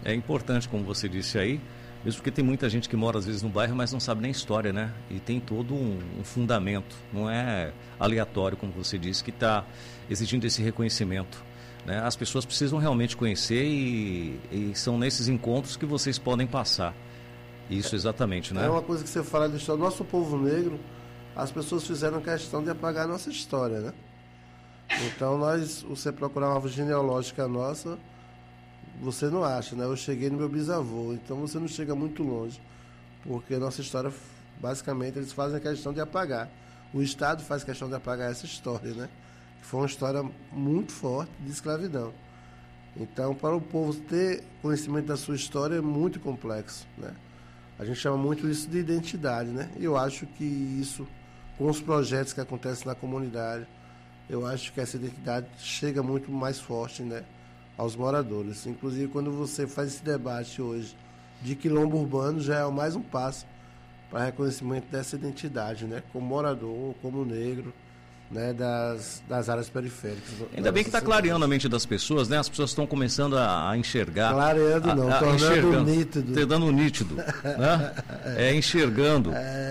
É importante, como você disse aí, mesmo porque tem muita gente que mora às vezes no bairro, mas não sabe nem a história, né? E tem todo um fundamento, não é aleatório, como você disse, que está exigindo esse reconhecimento, né? As pessoas precisam realmente conhecer e são nesses encontros que vocês podem passar. Isso, exatamente, né? É uma coisa que você fala da história do nosso povo negro, as pessoas fizeram questão de apagar a nossa história, né? Então você procurar uma árvore genealógica nossa, você não acha, né? Eu cheguei no meu bisavô, então você não chega muito longe, porque a nossa história, basicamente, eles fazem a questão de apagar. O Estado faz questão de apagar essa história, né? Que foi uma história muito forte de escravidão. Então, para o povo ter conhecimento da sua história é muito complexo, né? A gente chama muito isso de identidade, né? E eu acho que isso, com os projetos que acontecem na comunidade, eu acho que essa identidade chega muito mais forte, né, aos moradores. Inclusive, quando você faz esse debate hoje de quilombo urbano, já é mais um passo para reconhecimento dessa identidade, né, como morador, como negro, né, das áreas periféricas. Ainda bem que está clareando a mente das pessoas, né? As pessoas estão começando a enxergar. Clareando não, tornando nítido. Dando nítido, né? Enxergando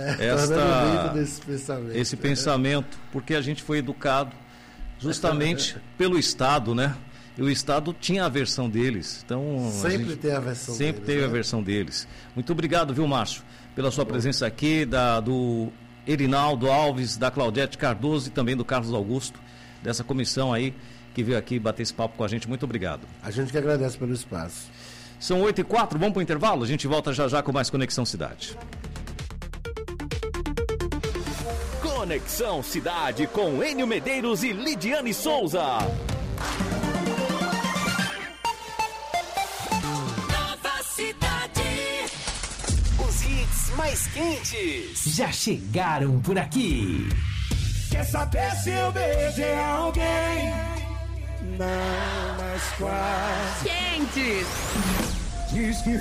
esse pensamento, porque a gente foi educado justamente pelo Estado, né? E o Estado tinha a versão deles. Então, sempre tem a versão deles. Sempre teve a versão deles. Muito obrigado, viu, Márcio, pela sua presença aqui, do Erinaldo Alves, da Claudete Cardoso e também do Carlos Augusto, dessa comissão aí que veio aqui bater esse papo com a gente. Muito obrigado. A gente que agradece pelo espaço. São 8h04, vamos para o intervalo? A gente volta já com mais Conexão Cidade. Conexão Cidade com Enio Medeiros e Lidiane Souza. Nova Cidade. Os hits mais quentes já chegaram por aqui. Quer saber se eu beijei alguém? Não, mas quase. Quentes. Diz que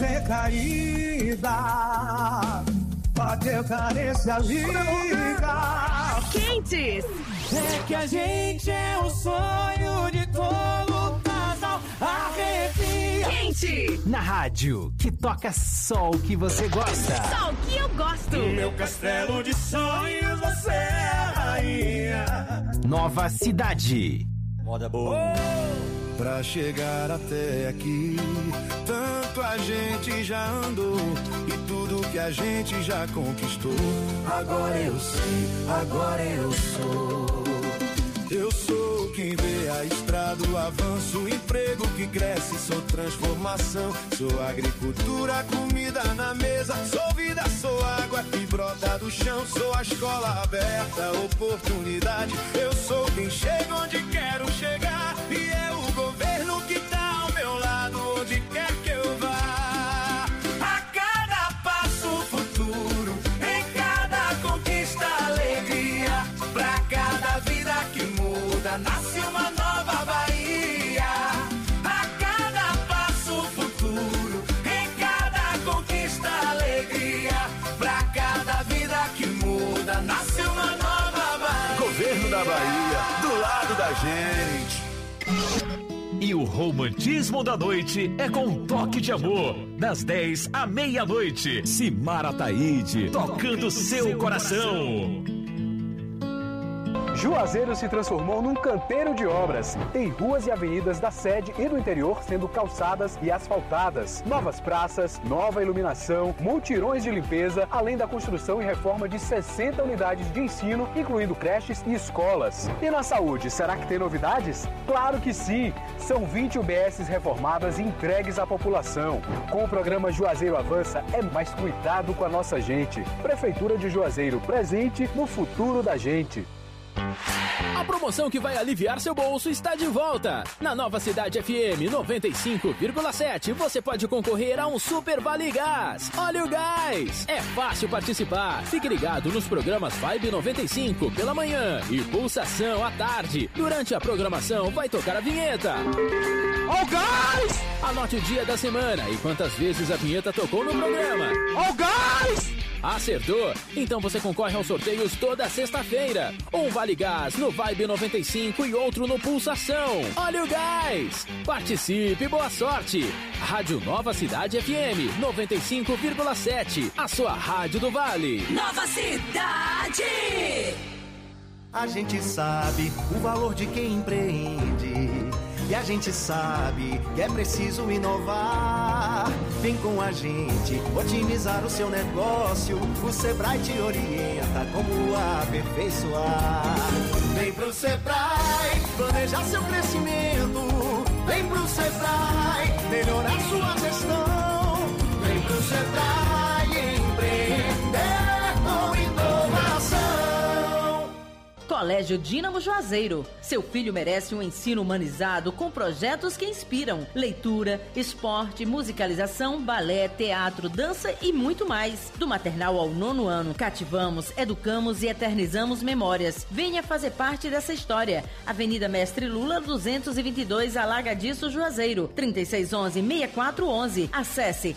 recaída, bateu carência liga. Quentes. É que a gente é o sonho de todo casal. Arrepia. Quente. Na rádio, que toca só o que você gosta. Só o que eu gosto. No meu castelo de sonhos você é a rainha. Nova Cidade. Moda boa. Pra chegar até aqui, tanto a gente já andou e tudo que a gente já conquistou. Agora eu sei, agora eu sou. Eu sou quem vê a estrada, o avanço, o emprego que cresce, sou transformação. Sou agricultura, comida na mesa, sou vida, sou água que brota do chão. Sou a escola aberta, oportunidade. Eu sou quem chega onde quero chegar e é o governo que tá ao meu lado, onde quer que eu vá. A cada passo futuro, em cada conquista alegria, pra cada vida que muda, nasce uma nova Bahia. A cada passo futuro, em cada conquista alegria, pra cada vida que muda, nasce uma nova Bahia. Governo da Bahia, do lado da gente. E o romantismo da noite é com um toque de amor. Das 10 à meia-noite. Simara Taide, tocando seu coração. Juazeiro se transformou num canteiro de obras. Tem ruas e avenidas da sede e do interior sendo calçadas e asfaltadas. Novas praças, nova iluminação, multirões de limpeza, além da construção e reforma de 60 unidades de ensino, incluindo creches e escolas. E na saúde, será que tem novidades? Claro que sim! São 20 UBSs reformadas e entregues à população. Com o programa Juazeiro Avança, é mais cuidado com a nossa gente. Prefeitura de Juazeiro, presente no futuro da gente. A promoção que vai aliviar seu bolso está de volta. Na Nova Cidade FM 95,7 você pode concorrer a um Super Vale Gás. Olha o gás! É fácil participar. Fique ligado nos programas Vibe 95 pela manhã e Pulsação à tarde. Durante a programação vai tocar a vinheta. Ó o gás! Anote o dia da semana e quantas vezes a vinheta tocou no programa. Ó o gás! Acertou? Então você concorre aos sorteios toda sexta-feira. Um Vale Gás no Vibe 95 e outro no Pulsação. Olha o gás! Participe, boa sorte! Rádio Nova Cidade FM 95,7, a sua rádio do Vale. Nova Cidade! A gente sabe o valor de quem empreende. E a gente sabe que é preciso inovar. Vem com a gente otimizar o seu negócio. O Sebrae te orienta como aperfeiçoar. Vem pro Sebrae planejar seu crescimento. Vem pro Sebrae melhorar sua gestão. Vem pro Sebrae empreender com inovação. Colégio Dínamo Juazeiro. Seu filho merece um ensino humanizado com projetos que inspiram. Leitura, esporte, musicalização, balé, teatro, dança e muito mais. Do maternal ao 9º ano, cativamos, educamos e eternizamos memórias. Venha fazer parte dessa história. Avenida Mestre Lula, 222, Alagadiço, Juazeiro. 3611-6411. Acesse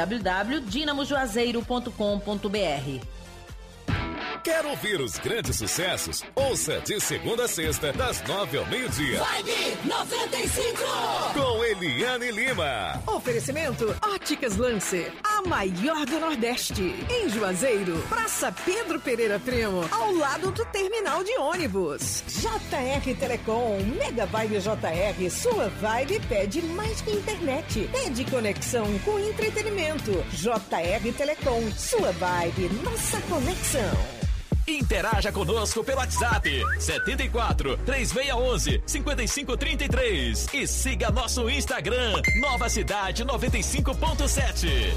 www.dinamojuazeiro.com.br. Quer ouvir os grandes sucessos? Ouça de segunda a sexta, das 9 ao meio-dia. Vibe 95! Com Eliane Lima. Oferecimento Óticas Lancer, a maior do Nordeste. Em Juazeiro, Praça Pedro Pereira Primo, ao lado do terminal de ônibus. JR Telecom, Mega Vibe JR, sua vibe pede mais que internet. Pede conexão com entretenimento. JR Telecom, sua vibe, nossa conexão. Interaja conosco pelo WhatsApp 74 3611 5533 e siga nosso Instagram Nova Cidade 95.7.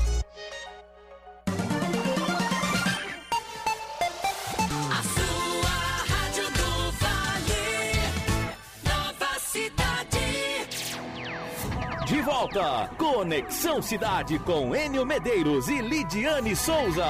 A sua rádio do Vale, Nova Cidade. De volta, Conexão Cidade com Enio Medeiros e Lidiane Souza.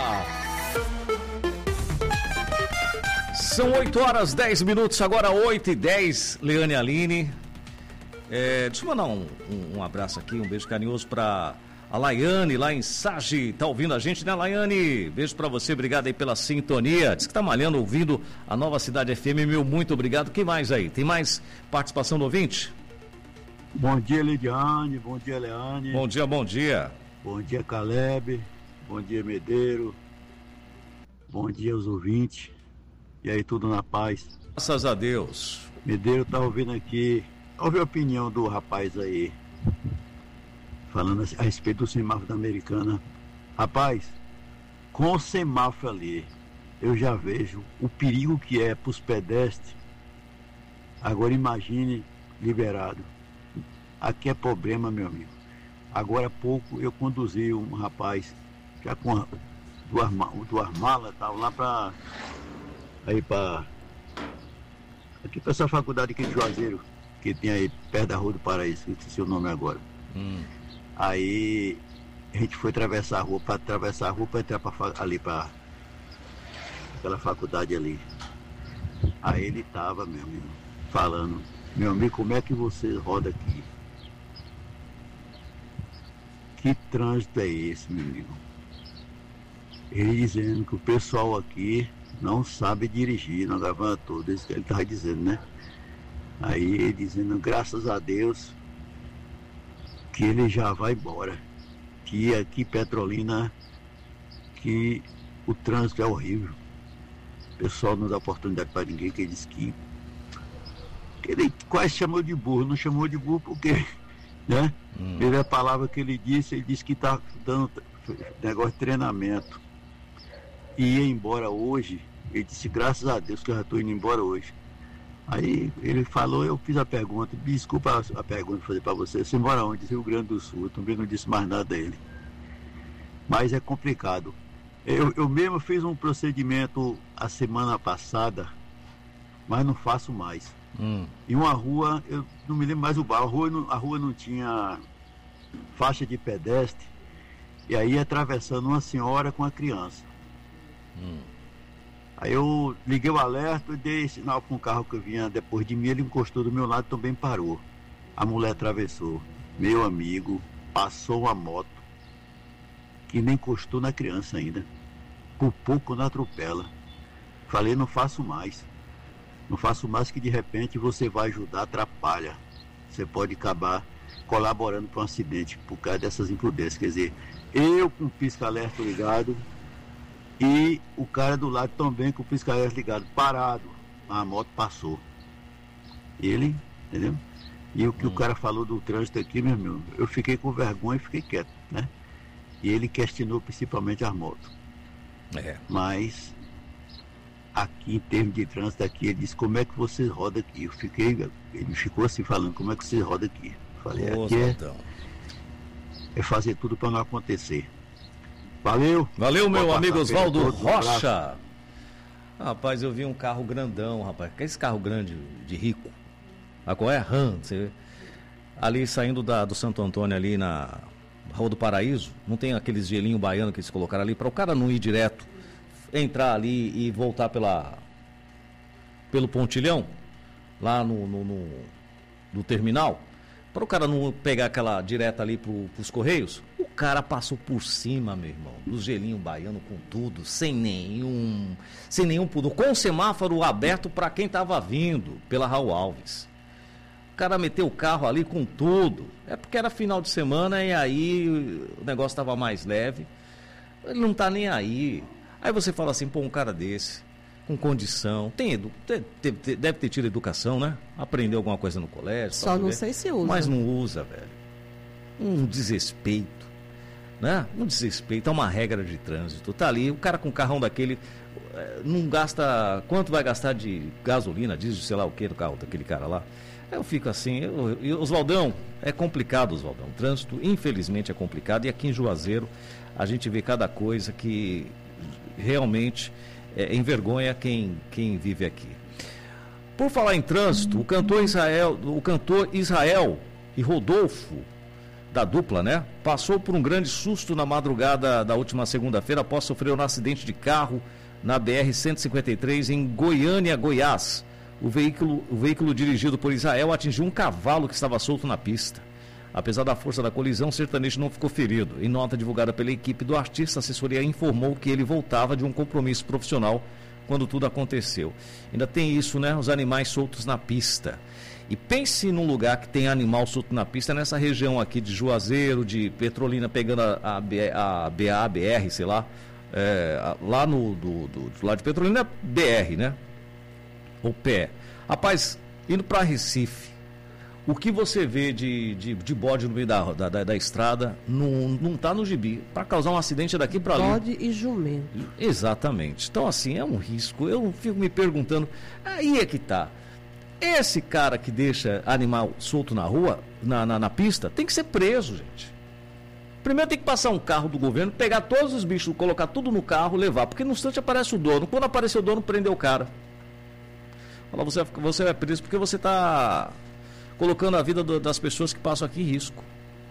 São 8h10, agora 8h10, Leane Aline. Deixa eu mandar um abraço aqui, um beijo carinhoso para a Laiane, lá em Sage. Tá ouvindo a gente, né, Laiane? Beijo para você, obrigado aí pela sintonia. Diz que tá malhando, ouvindo a Nova Cidade FM, meu muito obrigado. Quem mais aí? Tem mais participação do ouvinte? Bom dia, Lidiane, bom dia, Leane. Bom dia, bom dia. Bom dia, Caleb, bom dia, Medeiro. Bom dia aos ouvintes. E aí, tudo na paz? Graças a Deus. Medeiro tá ouvindo aqui. Ouve a opinião do rapaz aí, falando a respeito do semáforo da Americana. Rapaz, com o semáforo ali, eu já vejo o perigo que é para os pedestres. Agora imagine liberado. Aqui é problema, meu amigo. Agora há pouco eu conduzi um rapaz, já com duas malas, tava lá para... Aí aqui para essa faculdade aqui de Juazeiro, que tem aí perto da Rua do Paraíso, que eu esqueci o nome agora. Aí a gente foi atravessar a rua para entrar ali para aquela faculdade ali. Aí ele tava, meu amigo, falando, meu amigo, como é que você roda aqui? Que trânsito é esse, meu amigo? Ele dizendo que o pessoal aqui não sabe dirigir, não levanta tudo, isso que ele estava dizendo, né? Aí ele dizendo, graças a Deus, que ele já vai embora. Que aqui Petrolina, que o trânsito é horrível. O pessoal não dá oportunidade para ninguém, que ele disse que ele quase chamou de burro, não chamou de burro porque, né? Pela palavra que ele disse que está dando negócio de treinamento. E ia embora hoje, ele disse, graças a Deus que eu já estou indo embora hoje. Aí ele falou, eu fiz a pergunta, desculpa a pergunta fazer para você mora onde? Rio Grande do Sul, eu também não disse mais nada a ele. Mas é complicado. Eu mesmo fiz um procedimento a semana passada, mas não faço mais. Em uma rua, eu não me lembro mais o bairro, a rua não tinha faixa de pedestre, e aí atravessando uma senhora com a criança. Aí eu liguei o alerta e dei sinal para um carro que vinha depois de mim, ele encostou do meu lado e também parou. A mulher atravessou. Meu amigo, passou uma moto que nem encostou na criança ainda. Por pouco não atropela. Falei, não faço mais. Não faça o máximo que de repente você vai ajudar, atrapalha. Você pode acabar colaborando para um acidente por causa dessas imprudências. Quer dizer, eu com o pisca-alerta ligado e o cara do lado também com o pisca-alerta ligado, parado. A moto passou. Ele, entendeu? E o que o cara falou do trânsito aqui, meu irmão, eu fiquei com vergonha e fiquei quieto, né? E ele questionou principalmente as motos. Mas aqui em termos de trânsito aqui, ele disse, como é que você roda aqui? Ele ficou assim falando, como é que você roda aqui? Eu falei, aqui é fazer tudo para não acontecer. Valeu. Valeu, meu amigo Oswaldo Rocha. Rapaz, eu vi um carro grandão, rapaz. Que é esse carro grande de rico? A qual é? RAM. Ali saindo do Santo Antônio, ali na Rua do Paraíso, não tem aqueles gelinho baiano que eles colocaram ali, para o cara não ir direto, entrar ali e voltar pelo pontilhão, lá no terminal, para o cara não pegar aquela direta ali pros Correios. O cara passou por cima, meu irmão, dos gelinho baiano com tudo, sem nenhum pudor, com o semáforo aberto para quem estava vindo pela Raul Alves. O cara meteu o carro ali com tudo. É porque era final de semana e aí o negócio estava mais leve. Ele não tá nem aí. Aí você fala assim, pô, um cara desse, com condição, deve ter tido educação, né? Aprendeu alguma coisa no colégio. Só não sei se usa. Mas não usa, velho. Um desrespeito, né? Um desrespeito, é uma regra de trânsito. Tá ali, o cara com um carrão daquele, não gasta, quanto vai gastar de gasolina, diesel, sei lá o que do carro daquele cara lá. Eu fico assim, Oswaldão, é complicado, Oswaldão. O trânsito, infelizmente, é complicado. E aqui em Juazeiro, a gente vê cada coisa que realmente envergonha quem vive aqui. Por falar em trânsito, o cantor Israel e Rodolfo, da dupla, né? Passou por um grande susto na madrugada da última segunda-feira após sofrer um acidente de carro na BR-153 em Goiânia, Goiás. O veículo dirigido por Israel atingiu um cavalo que estava solto na pista. Apesar da força da colisão, o sertanejo não ficou ferido. Em nota divulgada pela equipe do artista, a assessoria informou que ele voltava de um compromisso profissional quando tudo aconteceu. Ainda tem isso, né? Os animais soltos na pista. E pense num lugar que tem animal solto na pista, nessa região aqui de Juazeiro, de Petrolina, pegando a BR, sei lá. Lá do lado de Petrolina é BR, né? O pé. Rapaz, indo para Recife, o que você vê de bode no meio da estrada não tá no gibi. Para causar um acidente daqui para ali. Bode e jumento. Exatamente. Então, assim, é um risco. Eu fico me perguntando, aí é que tá. Esse cara que deixa animal solto na rua, na pista, tem que ser preso, gente. Primeiro tem que passar um carro do governo, pegar todos os bichos, colocar tudo no carro, levar. Porque no instante aparece o dono. Quando aparecer o dono, prendeu o cara. Fala, você é preso porque você está colocando a vida das pessoas que passam aqui em risco.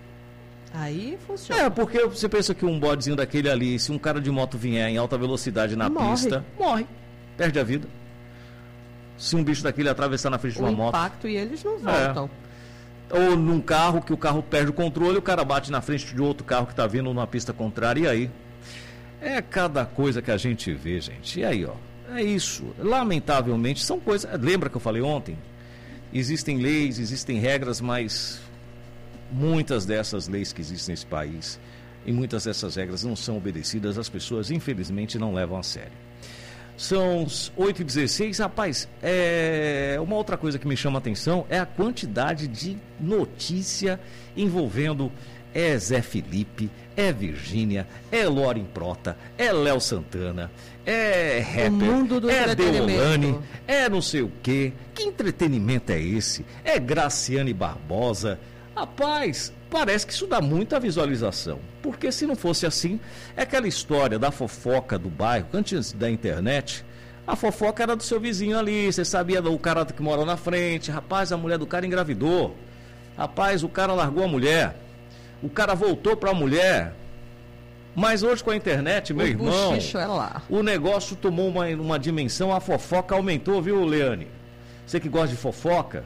Aí funciona. Porque você pensa que um bodezinho daquele ali, se um cara de moto vier em alta velocidade na pista, morre, perde a vida. Se um bicho daquele atravessar na frente de uma moto. Impacto e eles não voltam. Ou num carro que o carro perde o controle, o cara bate na frente de outro carro que está vindo numa pista contrária, e aí? É cada coisa que a gente vê, gente. E aí, ó. É isso. Lamentavelmente, são coisas... Lembra que eu falei ontem? Existem leis, existem regras, mas muitas dessas leis que existem nesse país e muitas dessas regras não são obedecidas, as pessoas, infelizmente, não levam a sério. São 8h16, rapaz, uma outra coisa que me chama a atenção é a quantidade de notícia envolvendo Zé Felipe, Virgínia, Loren Prota, Léo Santana, rapper, o mundo do Deolane, não sei o quê. Que entretenimento é esse? Graciane Barbosa. Rapaz, parece que isso dá muita visualização. Porque se não fosse assim, é aquela história da fofoca do bairro, antes da internet, a fofoca era do seu vizinho ali, você sabia do cara que mora na frente, rapaz, a mulher do cara engravidou, rapaz, o cara largou a mulher, o cara voltou para a mulher. Mas hoje com a internet, meu irmão, é lá. O negócio tomou uma dimensão, a fofoca aumentou, viu, Leane? Você que gosta de fofoca?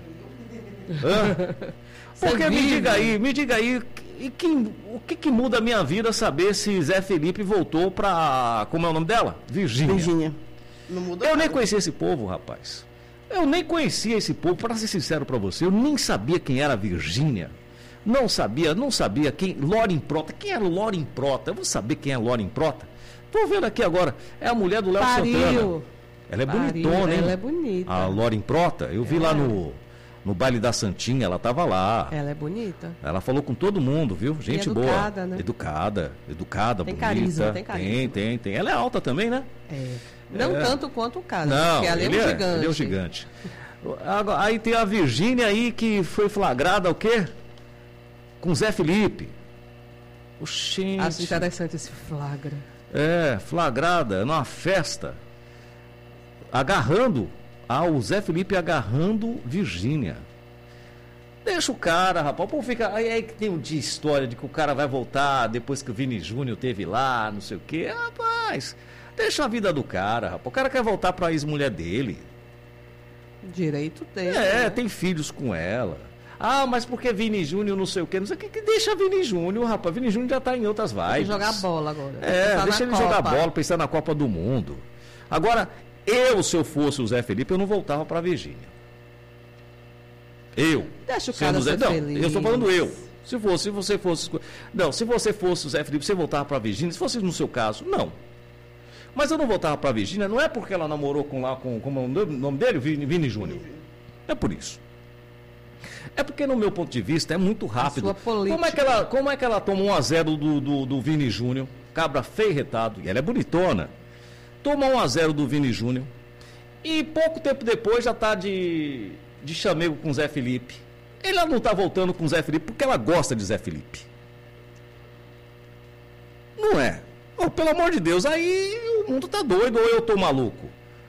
Porque me diga aí, o que muda a minha vida saber se Zé Felipe voltou para, como é o nome dela? Virgínia. Não muda Eu nem conhecia esse povo, rapaz. Eu nem conhecia esse povo, para ser sincero para você, eu nem sabia quem era a Virgínia. Não sabia quem. Loren Prota. Quem era o Loren Prota? Eu vou saber quem é Loren Prota. Tô vendo aqui agora. É a mulher do Léo Santana. Ela é bonitona, hein? Ela é bonita. A Loren Prota. Eu vi lá no baile da Santinha, ela tava lá. Ela é bonita. Ela falou com todo mundo, viu? Gente boa. Educada, né? Educada, tem bonita. Carisma, tem carisma. Tem. Ela é alta também, né? Não tanto quanto o cara, não, porque ela é um gigante. Ele é um gigante. Aí tem a Virgínia aí que foi flagrada o quê? Com Zé Felipe. Oxente. Acho interessante esse flagra. Flagrada numa festa. O Zé Felipe agarrando Virgínia. Deixa o cara, rapaz. Pô, fica. Aí que tem de história de que o cara vai voltar depois que o Vini Júnior teve lá, não sei o quê. Rapaz, deixa a vida do cara, rapaz. O cara quer voltar pra ex-mulher dele. Direito dele. Né? Tem filhos com ela. Mas porque Vini Júnior não sei o quê, não sei o que deixa Vini Júnior, rapaz. Vini Júnior já tá em outras vibes. Tem que jogar bola agora. Deixa ele jogar bola, pensar na Copa do Mundo. Agora, se eu fosse o Zé Felipe, eu não voltava pra Virgínia. Deixa o cara ser feliz. Eu estou falando eu. Se você fosse... Não, se você fosse o Zé Felipe, você voltava pra Virgínia. Se fosse no seu caso, não. Mas eu não voltava pra Virgínia, não é porque ela namorou como é o nome dele? Vini Júnior. É por isso. É porque, no meu ponto de vista, é muito rápido. Como é que ela toma 1-0 do Vini Júnior? Cabra feio e retado. E ela é bonitona. Toma 1-0 do Vini Júnior. E pouco tempo depois já está de chamego com o Zé Felipe. Ela não está voltando com o Zé Felipe porque ela gosta de Zé Felipe. Não é? Pelo amor de Deus, aí o mundo tá doido ou eu tô maluco?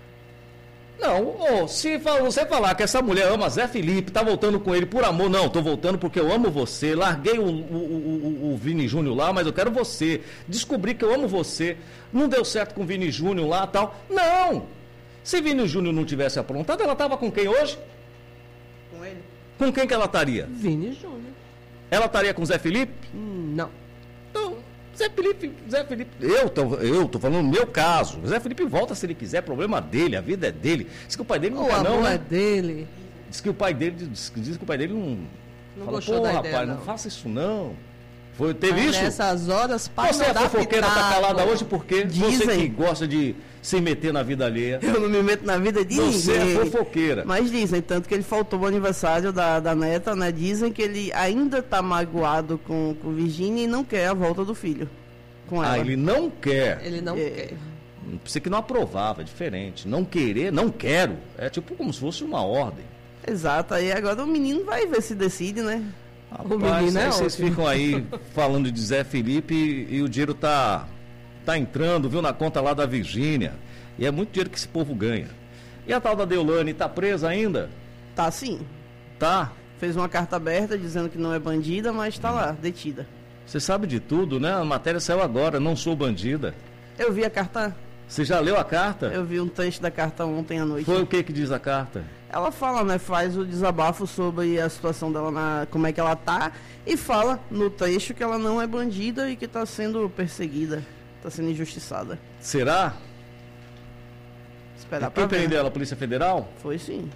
Não, se você falar que essa mulher ama Zé Felipe, tá voltando com ele por amor, não, tô voltando porque eu amo você, larguei o Vini Júnior lá, mas eu quero você, descobri que eu amo você, não deu certo com o Vini Júnior lá e tal. Não! Se Vini Júnior não tivesse aprontado, ela tava com quem hoje? Com ele. Com quem que ela estaria? Vini Júnior. Ela estaria com Zé Felipe? Não. Então, Zé Felipe, eu tô falando no meu caso. Zé Felipe volta se ele quiser, problema dele, a vida é dele. Diz que o pai dele não quer, não, né? é dele. Diz que o pai dele não fala, gostou da rapaz, ideia, não faça isso não. Teve isso? Nessas horas, pai, você é fofoqueira, tá calada hoje porque você que gosta de se meter na vida alheia. Eu não me meto na vida de ninguém. Você é fofoqueira. Mas dizem, tanto que ele faltou o aniversário da neta, né? Dizem que ele ainda tá magoado com Virgínia e não quer a volta do filho com ela. Ele não quer. Ele não quer. Você que não aprovava, é diferente. Não querer, não quero. É tipo como se fosse uma ordem. Exato, aí agora o menino vai ver se decide, né? Rapaz, o menino é vocês ficam aí falando de Zé Felipe e o dinheiro tá entrando, viu, na conta lá da Virgínia. E é muito dinheiro que esse povo ganha. E a tal da Deolane, tá presa ainda? Tá sim. Tá? Fez uma carta aberta dizendo que não é bandida, mas tá lá, detida. Você sabe de tudo, né? A matéria saiu agora, não sou bandida. Eu vi a carta. Você já leu a carta? Eu vi um trecho da carta ontem à noite. Foi o que diz a carta? Ela fala, né? Faz o desabafo sobre a situação dela, como é que ela tá, e fala no trecho que ela não é bandida e que tá sendo perseguida, tá sendo injustiçada. Será? Esperar pra ver. Quem prendeu ela? A Polícia Federal? Foi sim.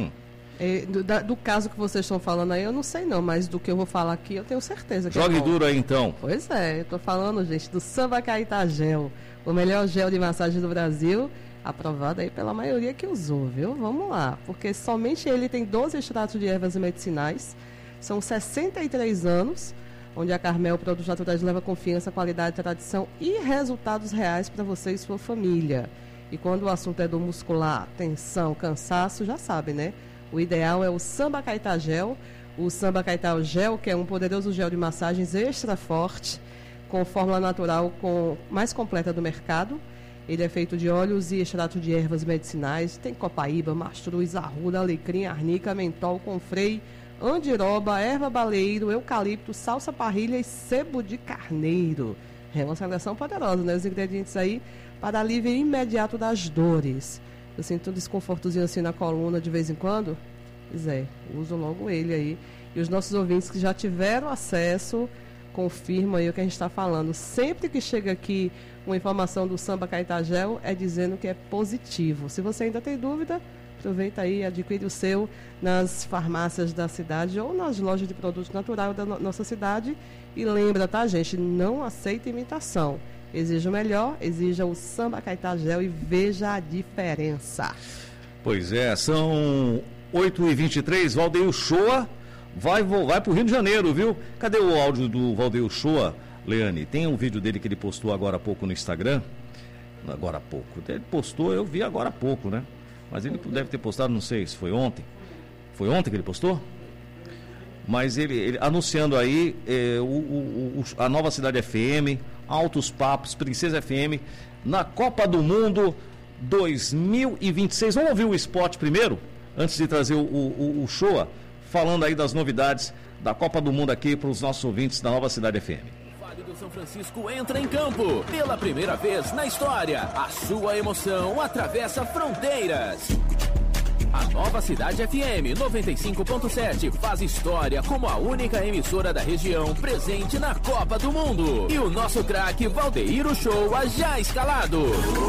Do caso que vocês estão falando aí, eu não sei não, mas do que eu vou falar aqui, eu tenho certeza que Jogue duro aí, então. Pois é, eu tô falando, gente, do Samba Caetá Gel, o melhor gel de massagem do Brasil, aprovado aí pela maioria que usou, viu? Vamos lá, porque somente ele tem 12 extratos de ervas medicinais, são 63 anos, onde a Carmel Produtos Naturais leva confiança, qualidade, tradição e resultados reais para você e sua família. E quando o assunto é dor muscular, tensão, cansaço, já sabe, né? O ideal é o Samba Caetá Gel, o Samba Caetá Gel, que é um poderoso gel de massagens extra forte, com fórmula natural mais completa do mercado. Ele é feito de óleos e extrato de ervas medicinais, tem copaíba, mastruz, arruda, alecrim, arnica, mentol, confrei, andiroba, erva baleiro, eucalipto, salsa parrilha e sebo de carneiro. É uma seleção poderosa, né? Os ingredientes aí para alívio imediato das dores. Eu sinto um desconfortozinho assim na coluna de vez em quando. Pois é, uso logo ele aí. E os nossos ouvintes que já tiveram acesso, confirmam aí o que a gente está falando. Sempre que chega aqui uma informação do Samba Caetá Gel, é dizendo que é positivo. Se você ainda tem dúvida, aproveita aí e adquire o seu nas farmácias da cidade ou nas lojas de produtos naturais da nossa cidade. E lembra, tá, gente? Não aceita imitação. Exija o melhor, exija o Samba Caetá Gel e veja a diferença. Pois é, são 8h23, Valdeir Shoa vai para o Rio de Janeiro, viu? Cadê o áudio do Valdeir Shoa, Leane? Tem um vídeo dele que ele postou agora há pouco no Instagram. Agora há pouco. Ele postou, eu vi agora há pouco, né? Mas ele deve ter postado, não sei se foi ontem. Foi ontem que ele postou? Mas ele anunciando aí a Nova Cidade FM, Altos Papos, Princesa FM, na Copa do Mundo 2026. Vamos ouvir o spot primeiro, antes de trazer o Shoa, falando aí das novidades da Copa do Mundo aqui para os nossos ouvintes da Nova Cidade FM. O Vale do São Francisco entra em campo. Pela primeira vez na história, a sua emoção atravessa fronteiras. A Nova Cidade FM 95.7 faz história como a única emissora da região presente na Copa do Mundo. E o nosso craque Valdeir Shoa já escalado.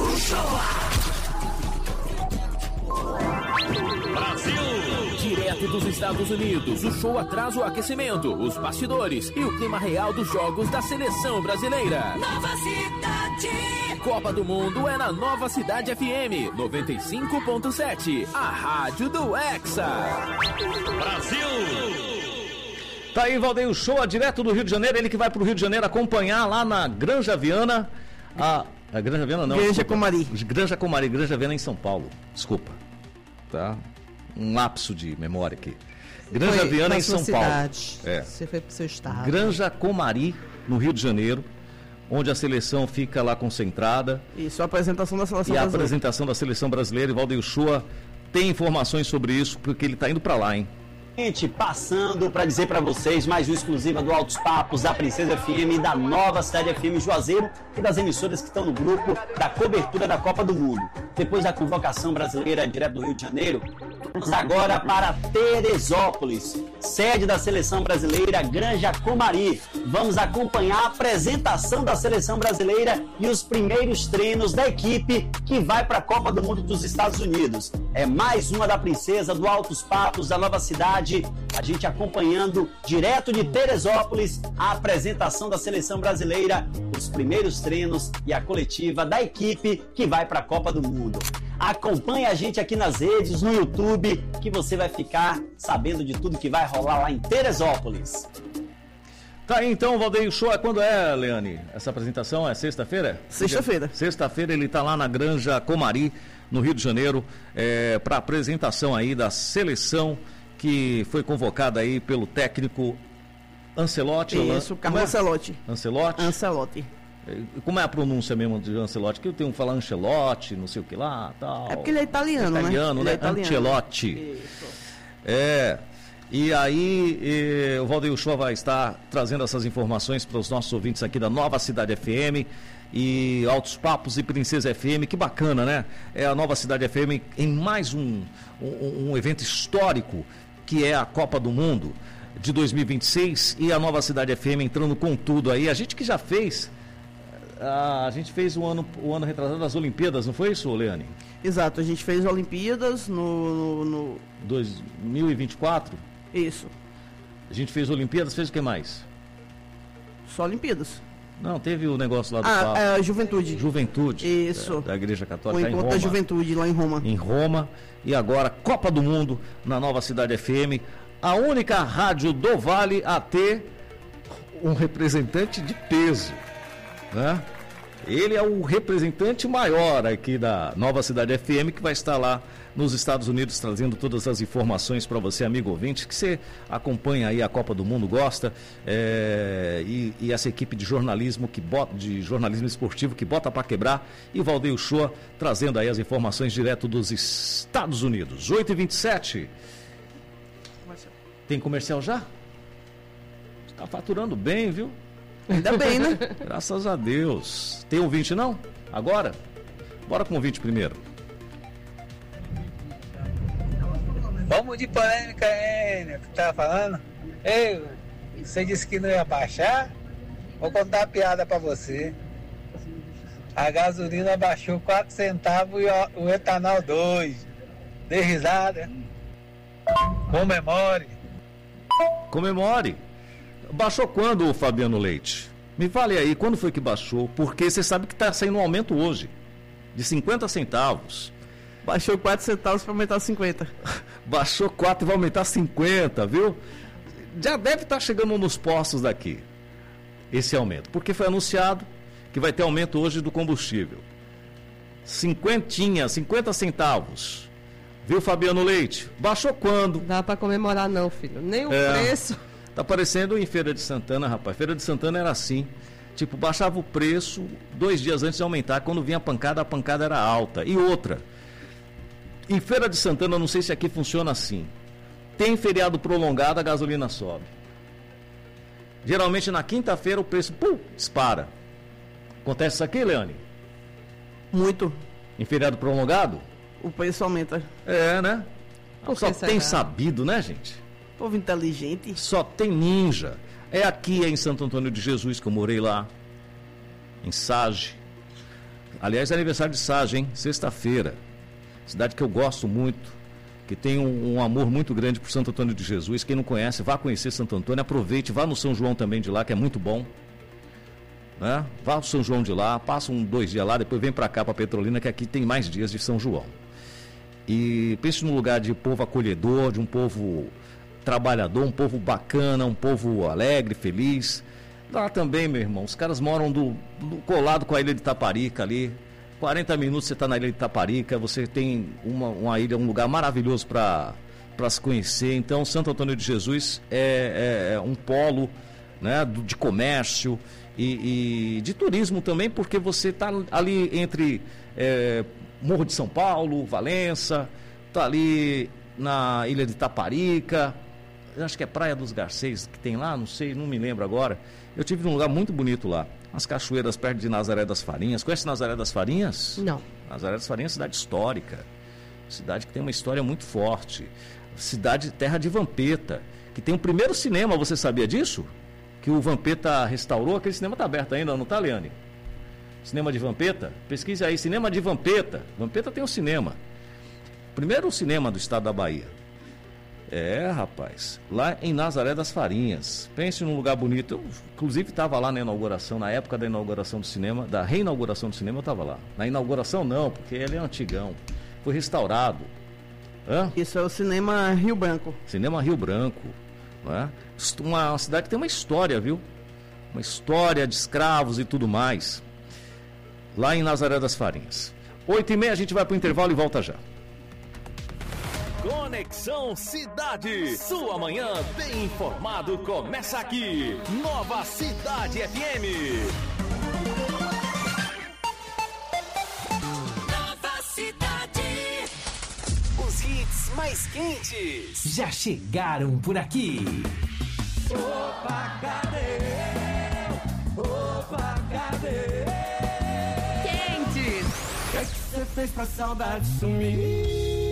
Brasil! Direto dos Estados Unidos, o show traz o aquecimento, os bastidores e o clima real dos jogos da seleção brasileira. Nova Cidade! Copa do Mundo é na Nova Cidade FM 95.7, a rádio do Hexa. Brasil! Tá aí Valdeir Shoa, direto do Rio de Janeiro, ele que vai pro Rio de Janeiro acompanhar lá na Granja Viana, a Granja Viana não, Granja Comari. Granja Comari, Granja Viana em São Paulo, desculpa, tá? Um lapso de memória aqui. Granja Viana em São cidade. Paulo. Você foi pro seu estado. Granja Comari, no Rio de Janeiro, onde a seleção fica lá concentrada. Isso, a apresentação da seleção brasileira. E a apresentação da seleção brasileira, e Valdeir Shoa tem informações sobre isso, porque ele está indo para lá, hein? Gente, passando para dizer para vocês mais uma exclusiva do Altos Papos da Princesa FM, da Nova Cidade FM Juazeiro e das emissoras que estão no grupo da cobertura da Copa do Mundo. Depois da convocação brasileira direto do Rio de Janeiro, vamos agora para Teresópolis, sede da seleção brasileira Granja Comari. Vamos acompanhar a apresentação da seleção brasileira e os primeiros treinos da equipe que vai para a Copa do Mundo dos Estados Unidos. É mais uma da Princesa, do Altos Papos da Nova Cidade. A gente acompanhando direto de Teresópolis a apresentação da seleção brasileira, os primeiros treinos e a coletiva da equipe que vai para a Copa do Mundo. Acompanhe a gente aqui nas redes, no YouTube, que você vai ficar sabendo de tudo que vai rolar lá em Teresópolis. Tá aí então, Valdeir Shoa, quando é, Leane? Essa apresentação é sexta-feira? Sexta-feira. Sexta-feira ele tá lá na Granja Comari, no Rio de Janeiro, para apresentação aí da seleção que foi convocada aí pelo técnico Ancelotti. Isso, Carlo Ancelotti. Ancelotti? Ancelotti. Como é a pronúncia mesmo de Ancelotti? Que eu tenho que falar Ancelotti, não sei o que lá, tal. É porque ele é italiano, né? Italiano, né? É italiano. Ancelotti. Isso. E aí o Valdeir Shoa vai estar trazendo essas informações para os nossos ouvintes aqui da Nova Cidade FM e Altos Papos e Princesa FM. Que bacana, né? É a Nova Cidade FM em mais um evento histórico, que é a Copa do Mundo de 2026, e a Nova Cidade FM entrando com tudo aí. A gente que já fez, a gente fez o ano retrasado das Olimpíadas, não foi isso, Leane? Exato, a gente fez Olimpíadas no 2024. Isso. A gente fez Olimpíadas, fez o que mais? Só Olimpíadas. Não, teve o negócio lá do Juventude. Juventude. Isso. Da Igreja Católica em Roma. O encontro da Juventude lá em Roma. Em Roma. E agora Copa do Mundo na Nova Cidade FM. A única rádio do Vale a ter um representante de peso, né? Ele é o representante maior aqui da Nova Cidade FM, que vai estar lá nos Estados Unidos trazendo todas as informações para você, amigo ouvinte, que você acompanha aí a Copa do Mundo, gosta, e essa equipe de jornalismo de jornalismo esportivo que bota para quebrar, e Valdeir Shoa trazendo aí as informações direto dos Estados Unidos. 8h27. Tem comercial já? Está faturando bem, viu? Ainda bem, né? Graças a Deus. Tem ouvinte não? Agora? Bora com o ouvinte primeiro. Vamos de polêmica, hein? Que tava falando? Ei, você disse que não ia baixar? Vou contar uma piada pra você. A gasolina baixou 4 centavos e o etanol 2. dê risada, Comemore. Baixou quando, Fabiano Leite? Me fale aí, quando foi que baixou? Porque você sabe que está saindo um aumento hoje, de 50 centavos. Baixou 4 centavos para aumentar 50. Baixou 4 e vai aumentar 50, viu? Já deve estar chegando nos postos daqui, esse aumento. Porque foi anunciado que vai ter aumento hoje do combustível. 50 centavos. Viu, Fabiano Leite? Baixou quando? Dá para comemorar não, filho. Nem o preço. Tá parecendo em Feira de Santana, rapaz. Feira de Santana era assim. Tipo, baixava o preço 2 dias antes de aumentar. Quando vinha a pancada era alta. E outra, em Feira de Santana, não sei se aqui funciona assim. Tem feriado prolongado, a gasolina sobe. Geralmente na quinta-feira o preço, dispara. Acontece isso aqui, Leane? Muito. Em feriado prolongado? O preço aumenta. É, né? Só será? tem sabido, né, gente? Povo inteligente. Só tem ninja. É aqui, em Santo Antônio de Jesus, que eu morei lá. Em Sage. Aliás, é aniversário de Sage, hein? Sexta-feira. Cidade que eu gosto muito, que tem um amor muito grande por Santo Antônio de Jesus. Quem não conhece, vá conhecer Santo Antônio, aproveite, vá no São João também de lá, que é muito bom. Né? Vá no São João de lá, passa 2 dias lá, depois vem para cá, para Petrolina, que aqui tem mais dias de São João. E pense num lugar de povo acolhedor, de um povo trabalhador, um povo bacana, um povo alegre, feliz. Lá também, meu irmão, os caras moram colado com a ilha de Itaparica ali. 40 minutos você está na ilha de Itaparica, você tem uma ilha, um lugar maravilhoso para se conhecer. Então, Santo Antônio de Jesus é um polo, né, de comércio e de turismo também, porque você está ali entre Morro de São Paulo, Valença, está ali na ilha de Itaparica, acho que é Praia dos Garcês que tem lá, não sei, não me lembro agora. Eu tive num lugar muito bonito lá, as cachoeiras perto de Nazaré das Farinhas. Conhece Nazaré das Farinhas? Não. Nazaré das Farinhas é cidade histórica, cidade que tem uma história muito forte, cidade terra de Vampeta, que tem o primeiro cinema, você sabia disso? Que o Vampeta restaurou, aquele cinema está aberto ainda, não está, Leane? Cinema de Vampeta? Pesquise aí, cinema de Vampeta. Vampeta tem um cinema. Primeiro cinema do estado da Bahia. Rapaz, lá em Nazaré das Farinhas. Pense num lugar bonito. Eu, inclusive, estava lá na inauguração, na época da inauguração do cinema, da reinauguração do cinema, eu estava lá. Na inauguração não, porque ele é antigão. Foi restaurado. Isso é o Cinema Rio Branco. Cinema Rio Branco. Né? Uma cidade que tem uma história, viu? Uma história de escravos e tudo mais. Lá em Nazaré das Farinhas. 8h30, a gente vai para o intervalo e volta já. Conexão Cidade. Sua manhã bem informado começa aqui. Nova Cidade FM. Nova Cidade. Os hits mais quentes já chegaram por aqui. Opa, cadê? Opa, cadê? Quentes. O que é que você fez pra saudade sumir?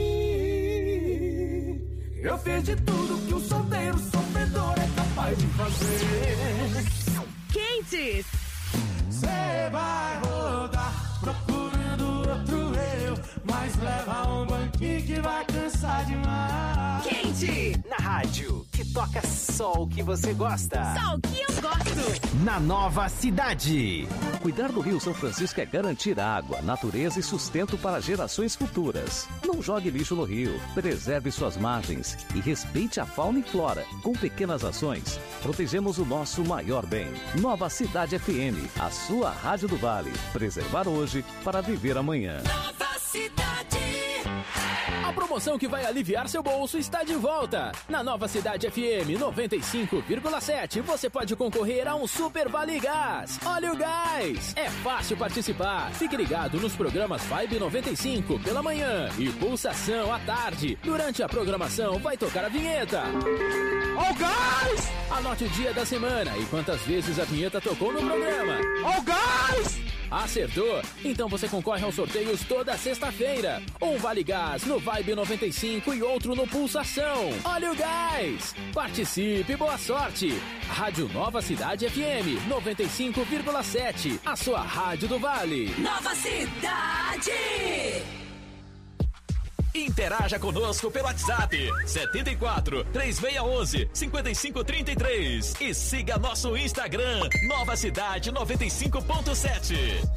Eu fiz de tudo que um solteiro sofredor é capaz de fazer. Quentes. Cê vai rodar procurando outro eu, mas leva um banquinho que vai cansar demais. Quente. Na rádio que toca só o que você gosta. Só o que eu gosto. Na Nova Cidade. Cuidar do Rio São Francisco é garantir água, natureza e sustento para gerações futuras. Não jogue lixo no rio, preserve suas margens e respeite a fauna e flora. Com pequenas ações, protegemos o nosso maior bem. Nova Cidade FM, a sua rádio do Vale. Preservar hoje para viver amanhã. Nova Cidade. A promoção que vai aliviar seu bolso está de volta. Na Nova Cidade FM 95,7 você pode concorrer a um Super Vale Gás. Olha o gás! É fácil participar. Fique ligado nos programas Vibe 95 pela manhã e Pulsação à tarde. Durante a programação vai tocar a vinheta. Ó o gás! Anote o dia da semana e quantas vezes a vinheta tocou no programa. Ó o gás! Acertou? Então você concorre aos sorteios toda sexta-feira. Um Vale Gás no Vibe 95 e outro no Pulsação. Olha o gás! Participe, boa sorte! Rádio Nova Cidade FM 95,7. A sua rádio do Vale. Nova Cidade. Interaja conosco pelo WhatsApp 74 3611 5533 e siga nosso Instagram Nova Cidade 95.7.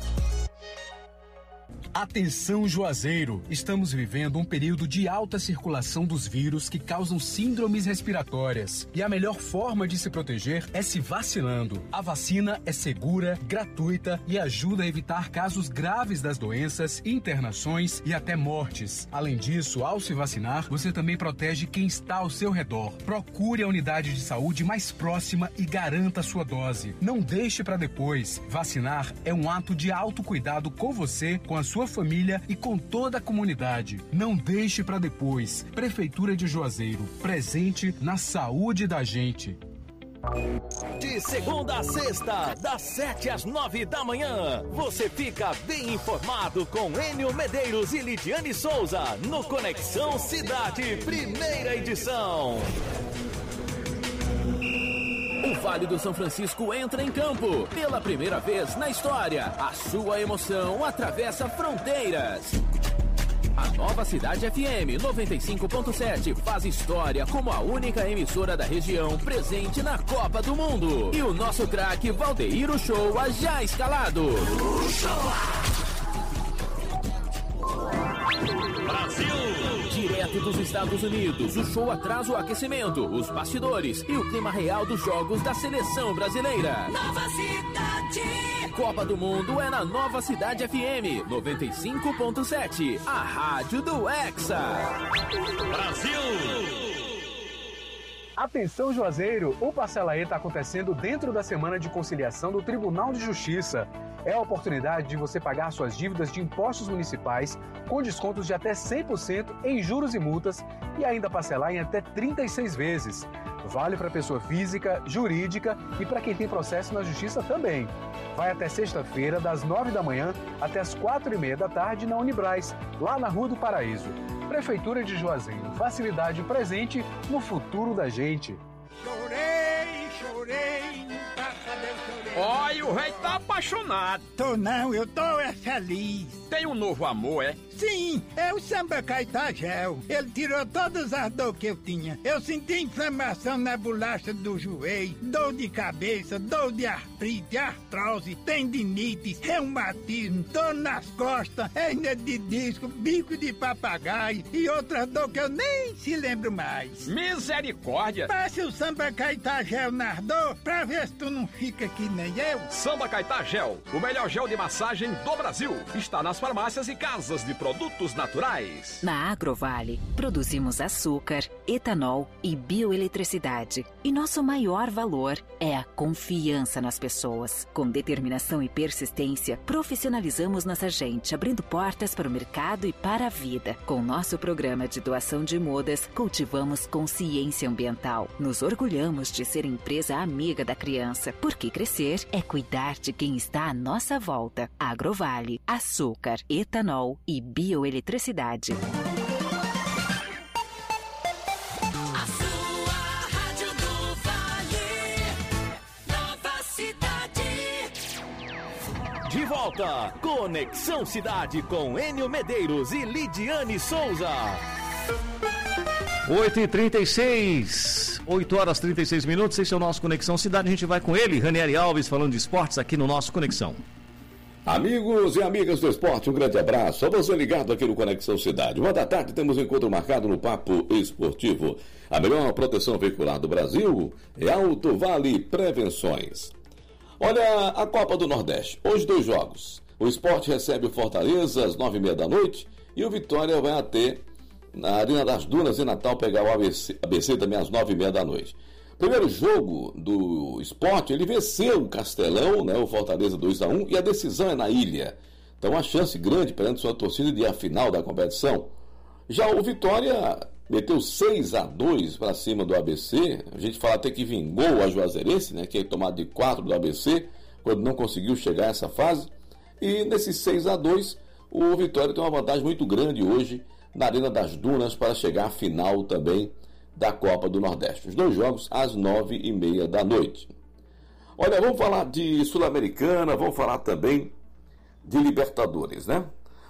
Atenção, Juazeiro! Estamos vivendo um período de alta circulação dos vírus que causam síndromes respiratórias. E a melhor forma de se proteger é se vacinando. A vacina é segura, gratuita e ajuda a evitar casos graves das doenças, internações e até mortes. Além disso, ao se vacinar, você também protege quem está ao seu redor. Procure a unidade de saúde mais próxima e garanta a sua dose. Não deixe para depois. Vacinar é um ato de autocuidado com você, com a sua família e com toda a comunidade. Não deixe para depois. Prefeitura de Juazeiro, presente na saúde da gente. De segunda a sexta, das 7 às 9 da manhã, você fica bem informado com Enio Medeiros e Lidiane Souza no Conexão Cidade, primeira edição. O Vale do São Francisco entra em campo. Pela primeira vez na história, a sua emoção atravessa fronteiras. A Nova Cidade FM 95.7 faz história como a única emissora da região presente na Copa do Mundo. E o nosso craque Valdeir Uchoa já escalado. Brasil! Direto dos Estados Unidos, o show traz o aquecimento, os bastidores e o clima real dos jogos da seleção brasileira. Nova Cidade. Copa do Mundo é na Nova Cidade FM 95.7, a rádio do Hexa. Brasil! Atenção, Juazeiro! O Parcela E está acontecendo dentro da semana de conciliação do Tribunal de Justiça. É a oportunidade de você pagar suas dívidas de impostos municipais com descontos de até 100% em juros e multas e ainda parcelar em até 36 vezes. Vale para pessoa física, jurídica e para quem tem processo na Justiça também. Vai até sexta-feira, das 9 da manhã até as 4h30 da tarde na Unibraz, lá na Rua do Paraíso. Prefeitura de Juazeiro, facilidade presente no futuro da gente. Chorei, olha, o rei tá apaixonado. Tô não, eu tô feliz. Tem um novo amor, é? Sim, é o Samba Caetagel. Ele tirou todas as dores que eu tinha. Eu senti inflamação na bolacha do joelho, dor de cabeça, dor de artrite, artrose, tendinite, reumatismo, dor nas costas, hernia de disco, bico de papagaio e outras dores que eu nem se lembro mais. Misericórdia! Passe o Samba Caetagel nas dores pra ver se tu não fica aqui nem eu. Samba Caetagel, o melhor gel de massagem do Brasil. Está nas farmácias e casas de produtos naturais. Na Agrovale, produzimos açúcar, etanol e bioeletricidade. E nosso maior valor é a confiança nas pessoas. Com determinação e persistência, profissionalizamos nossa gente, abrindo portas para o mercado e para a vida. Com nosso programa de doação de mudas, cultivamos consciência ambiental. Nos orgulhamos de ser empresa amiga da criança, porque crescer é cuidar de quem está à nossa volta. Agrovale, açúcar, etanol e bioeletricidade. A sua rádio do Vale, Nova Cidade. De volta, Conexão Cidade com Enio Medeiros e Lidiane Souza. 8h36, 8 horas 36 minutos, esse é o nosso Conexão Cidade. A gente vai com ele, Ranieri Alves, falando de esportes aqui no nosso Conexão. Amigos e amigas do esporte, um grande abraço. Só você ligado aqui no Conexão Cidade. 1 da tarde temos um encontro marcado no Papo Esportivo. A melhor proteção veicular do Brasil é Alto Vale Prevenções. Olha, a Copa do Nordeste. Hoje 2 jogos. O Sport recebe o Fortaleza às 9h30 da noite e o Vitória vai até na Arena das Dunas em Natal pegar o ABC também às 9h30 da noite. Primeiro jogo do Sport, ele venceu o Castelão, né, o Fortaleza 2-1, e a decisão é na Ilha. Então, a chance grande perante sua torcida de ir à final da competição. Já o Vitória meteu 6-2 para cima do ABC. A gente fala até que vingou a Juazeirense, né, que é tomado de 4 do ABC, quando não conseguiu chegar a essa fase. E nesses 6-2, o Vitória tem uma vantagem muito grande hoje na Arena das Dunas para chegar à final também da Copa do Nordeste. Os 2 jogos às 9h30 da noite. Olha, vamos falar de Sul-Americana, vamos falar também de Libertadores, né?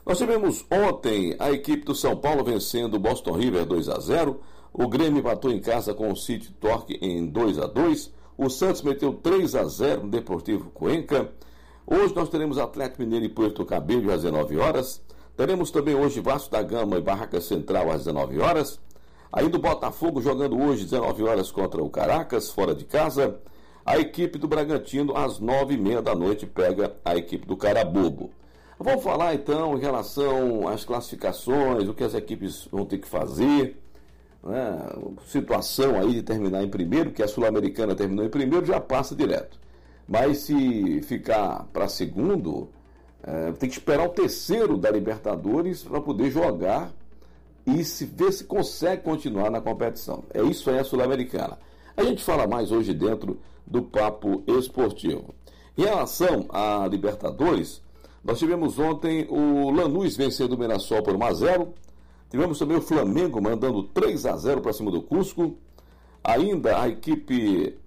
Nós tivemos ontem a equipe do São Paulo vencendo o Boston River 2-0. O Grêmio empatou em casa com o City Torque em 2-2. O Santos meteu 3-0 no Deportivo Cuenca. Hoje nós teremos Atlético Mineiro e Puerto Cabello às 19 horas. Teremos também hoje Vasco da Gama e Barraca Central às 19 horas. Ainda o Botafogo jogando hoje às 19 horas contra o Caracas, fora de casa. A equipe do Bragantino às 9h30 da noite pega a equipe do Carabobo. Vamos falar então em relação às classificações, o que as equipes vão ter que fazer. Né? Situação aí de terminar em primeiro, que a Sul-Americana terminou em primeiro, já passa direto. Mas se ficar para segundo, tem que esperar o terceiro da Libertadores para poder jogar e ver se consegue continuar na competição. É isso aí a Sul-Americana. A gente fala mais hoje dentro do Papo Esportivo. Em relação à Libertadores, nós tivemos ontem o Lanús vencendo o Mirassol por 1-0. Tivemos também o Flamengo mandando 3-0 para cima do Cusco. Ainda a equipe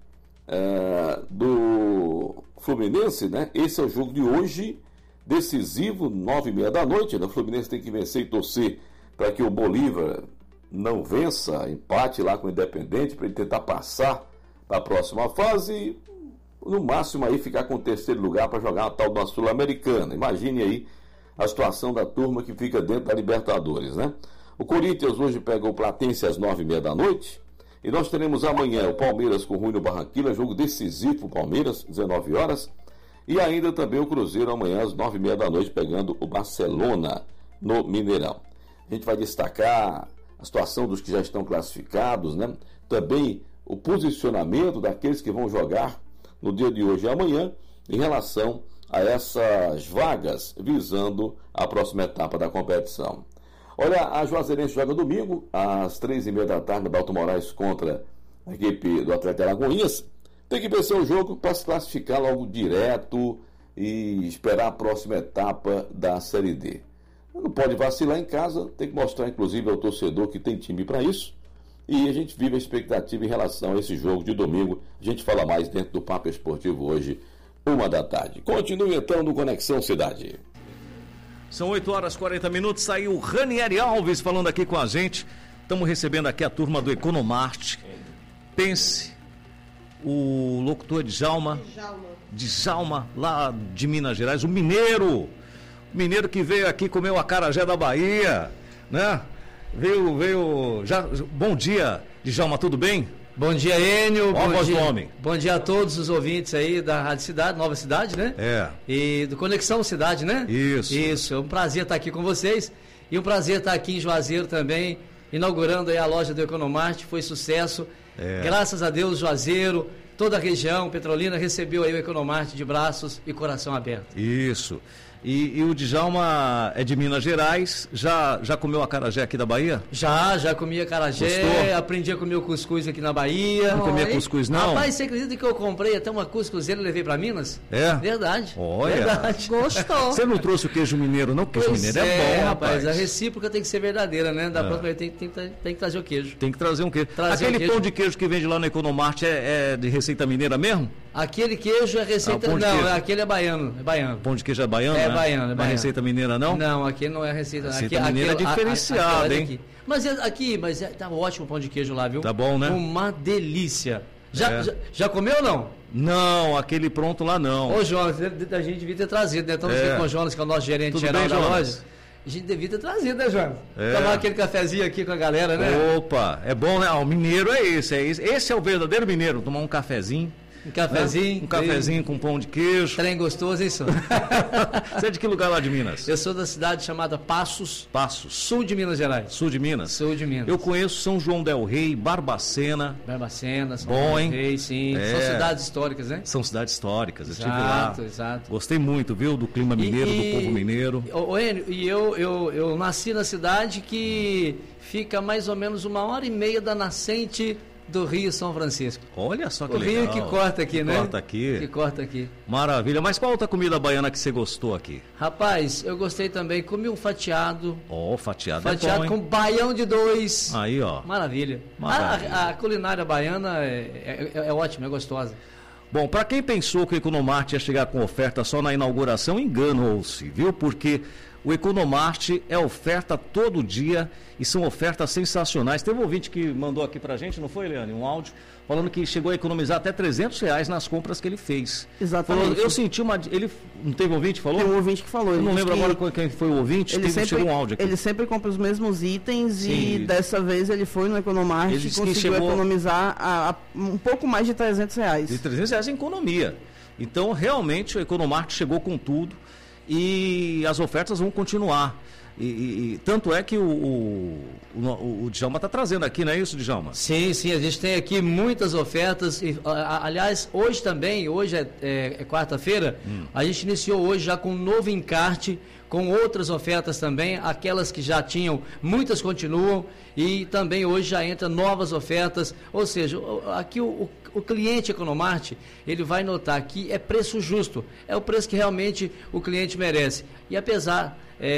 do Fluminense, né? Esse é o jogo de hoje, decisivo, 9h30 da noite. O Fluminense tem que vencer e torcer para que o Bolívar não vença, empate lá com o Independente, para ele tentar passar para a próxima fase. No máximo aí ficar com o terceiro lugar para jogar a tal da Sul-Americana. Imagine aí a situação da turma que fica dentro da Libertadores, né? O Corinthians hoje pega o Platense às 9h30 da noite. E nós teremos amanhã o Palmeiras com o Júnior Barranquilla, jogo decisivo o Palmeiras, 19 horas. E ainda também o Cruzeiro amanhã às 9h30 da noite pegando o Barcelona no Mineirão. A gente vai destacar a situação dos que já estão classificados, né? Também o posicionamento daqueles que vão jogar no dia de hoje e amanhã em relação a essas vagas visando a próxima etapa da competição. Olha, a Juazeirense joga domingo às 3h30 da tarde no Balto Moraes contra a equipe do Atlético Alagoinhas. Tem que vencer o jogo para se classificar logo direto e esperar a próxima etapa da Série D. Não pode vacilar em casa, tem que mostrar inclusive ao torcedor que tem time para isso. E a gente vive a expectativa em relação a esse jogo de domingo. A gente fala mais dentro do Papo Esportivo hoje, 1h da tarde. Continue então no Conexão Cidade. São 8h40, saiu o Ranieri Alves falando aqui com a gente. Estamos recebendo aqui a turma do Economart. Pense, o locutor Djalma, lá de Minas Gerais, o mineiro que veio aqui comer o acarajé da Bahia, né? Veio já. Bom dia, Djalma, tudo bem? Bom dia, Enio. Bom dia, homem. Bom dia a todos os ouvintes aí da Rádio Cidade, Nova Cidade, né? E do Conexão Cidade, né? Isso, é um prazer estar aqui com vocês. E um prazer estar aqui em Juazeiro também, inaugurando aí a loja do Economart, foi sucesso. Graças a Deus, Juazeiro, toda a região, Petrolina, recebeu aí o Economart de braços e coração aberto. Isso. E o Djalma é de Minas Gerais, já comeu acarajé aqui da Bahia? Já comi acarajé. Gostou? Aprendi a comer o cuscuz aqui na Bahia. Não comia cuscuz, não? Rapaz, você acredita que eu comprei até uma cuscuzeira e levei pra Minas? Verdade. Olha. Verdade. Gostou. Você não trouxe o queijo mineiro, não? O queijo mineiro é bom, rapaz. A recíproca tem que ser verdadeira, né? Da próxima tem que trazer o queijo. Tem que trazer um queijo. Aquele pão de queijo que vende lá no Economart é de receita mineira mesmo? Aquele queijo é receita... aquele é baiano. Pão de queijo é baiano, né? É baiano. Não é receita mineira, não? Não, aquele não é receita. Receita mineira é diferenciada, hein? Mas tá ótimo o pão de queijo lá, viu? Tá bom, né? Uma delícia. Já comeu ou não? Não, aquele pronto lá não. Ô, Jonas, a gente devia ter trazido, né? Estamos aqui com o Jonas, que é o nosso gerente geral da loja. A gente devia ter trazido, né, Jonas? Tomar aquele cafezinho aqui com a galera, né? Opa, é bom, né? O mineiro é esse. Esse é o verdadeiro mineiro, tomar um cafezinho. Um cafezinho. Né? Um cafezinho com pão de queijo. Trem gostoso, hein, senhor? Você é de que lugar lá de Minas? Eu sou da cidade chamada Passos. Sul de Minas Gerais. Sul de Minas? Sul de Minas. Eu conheço São João del Rei, Barbacena. São João del Rei, sim. São cidades históricas, né? São cidades históricas. Eu estive lá. Exato. Gostei muito, viu? Do clima mineiro, do povo mineiro. Enio, eu nasci na cidade que fica mais ou menos 1h30 da nascente do Rio São Francisco. Olha só que legal. O rio que corta aqui, né? Que corta aqui. Maravilha. Mas qual outra comida baiana que você gostou aqui? Rapaz, eu gostei também. Comi um fatiado. Fatiado é bom, com baião de 2. Aí, ó. Maravilha. A culinária baiana é ótima, é gostosa. Bom, para quem pensou que o Economart ia chegar com oferta só na inauguração, enganou-se, viu? Porque O Economart é oferta todo dia e são ofertas sensacionais. Teve um ouvinte que mandou aqui pra gente, não foi, Eliane? Um áudio falando que chegou a economizar até R$300 nas compras que ele fez. Exatamente. Falou, eu senti uma... Ele não teve ouvinte que falou? Tem um ouvinte que falou. Eu não lembro agora quem foi o ouvinte, chegou um áudio aqui. Ele sempre compra os mesmos itens. Sim. E dessa vez ele foi no Economart e conseguiu economizar um pouco mais de R$300. De R$300 em economia. Então, realmente, o Economart chegou com tudo. E as ofertas vão continuar. E tanto é que o Djalma está trazendo aqui, não é isso, Djalma? Sim, a gente tem aqui muitas ofertas. Aliás, hoje também, hoje é quarta-feira, a gente iniciou hoje já com um novo encarte, com outras ofertas também, aquelas que já tinham, muitas continuam, e também hoje já entra novas ofertas, ou seja, aqui o cliente Economart, ele vai notar que é preço justo, é o preço que realmente o cliente merece. E apesar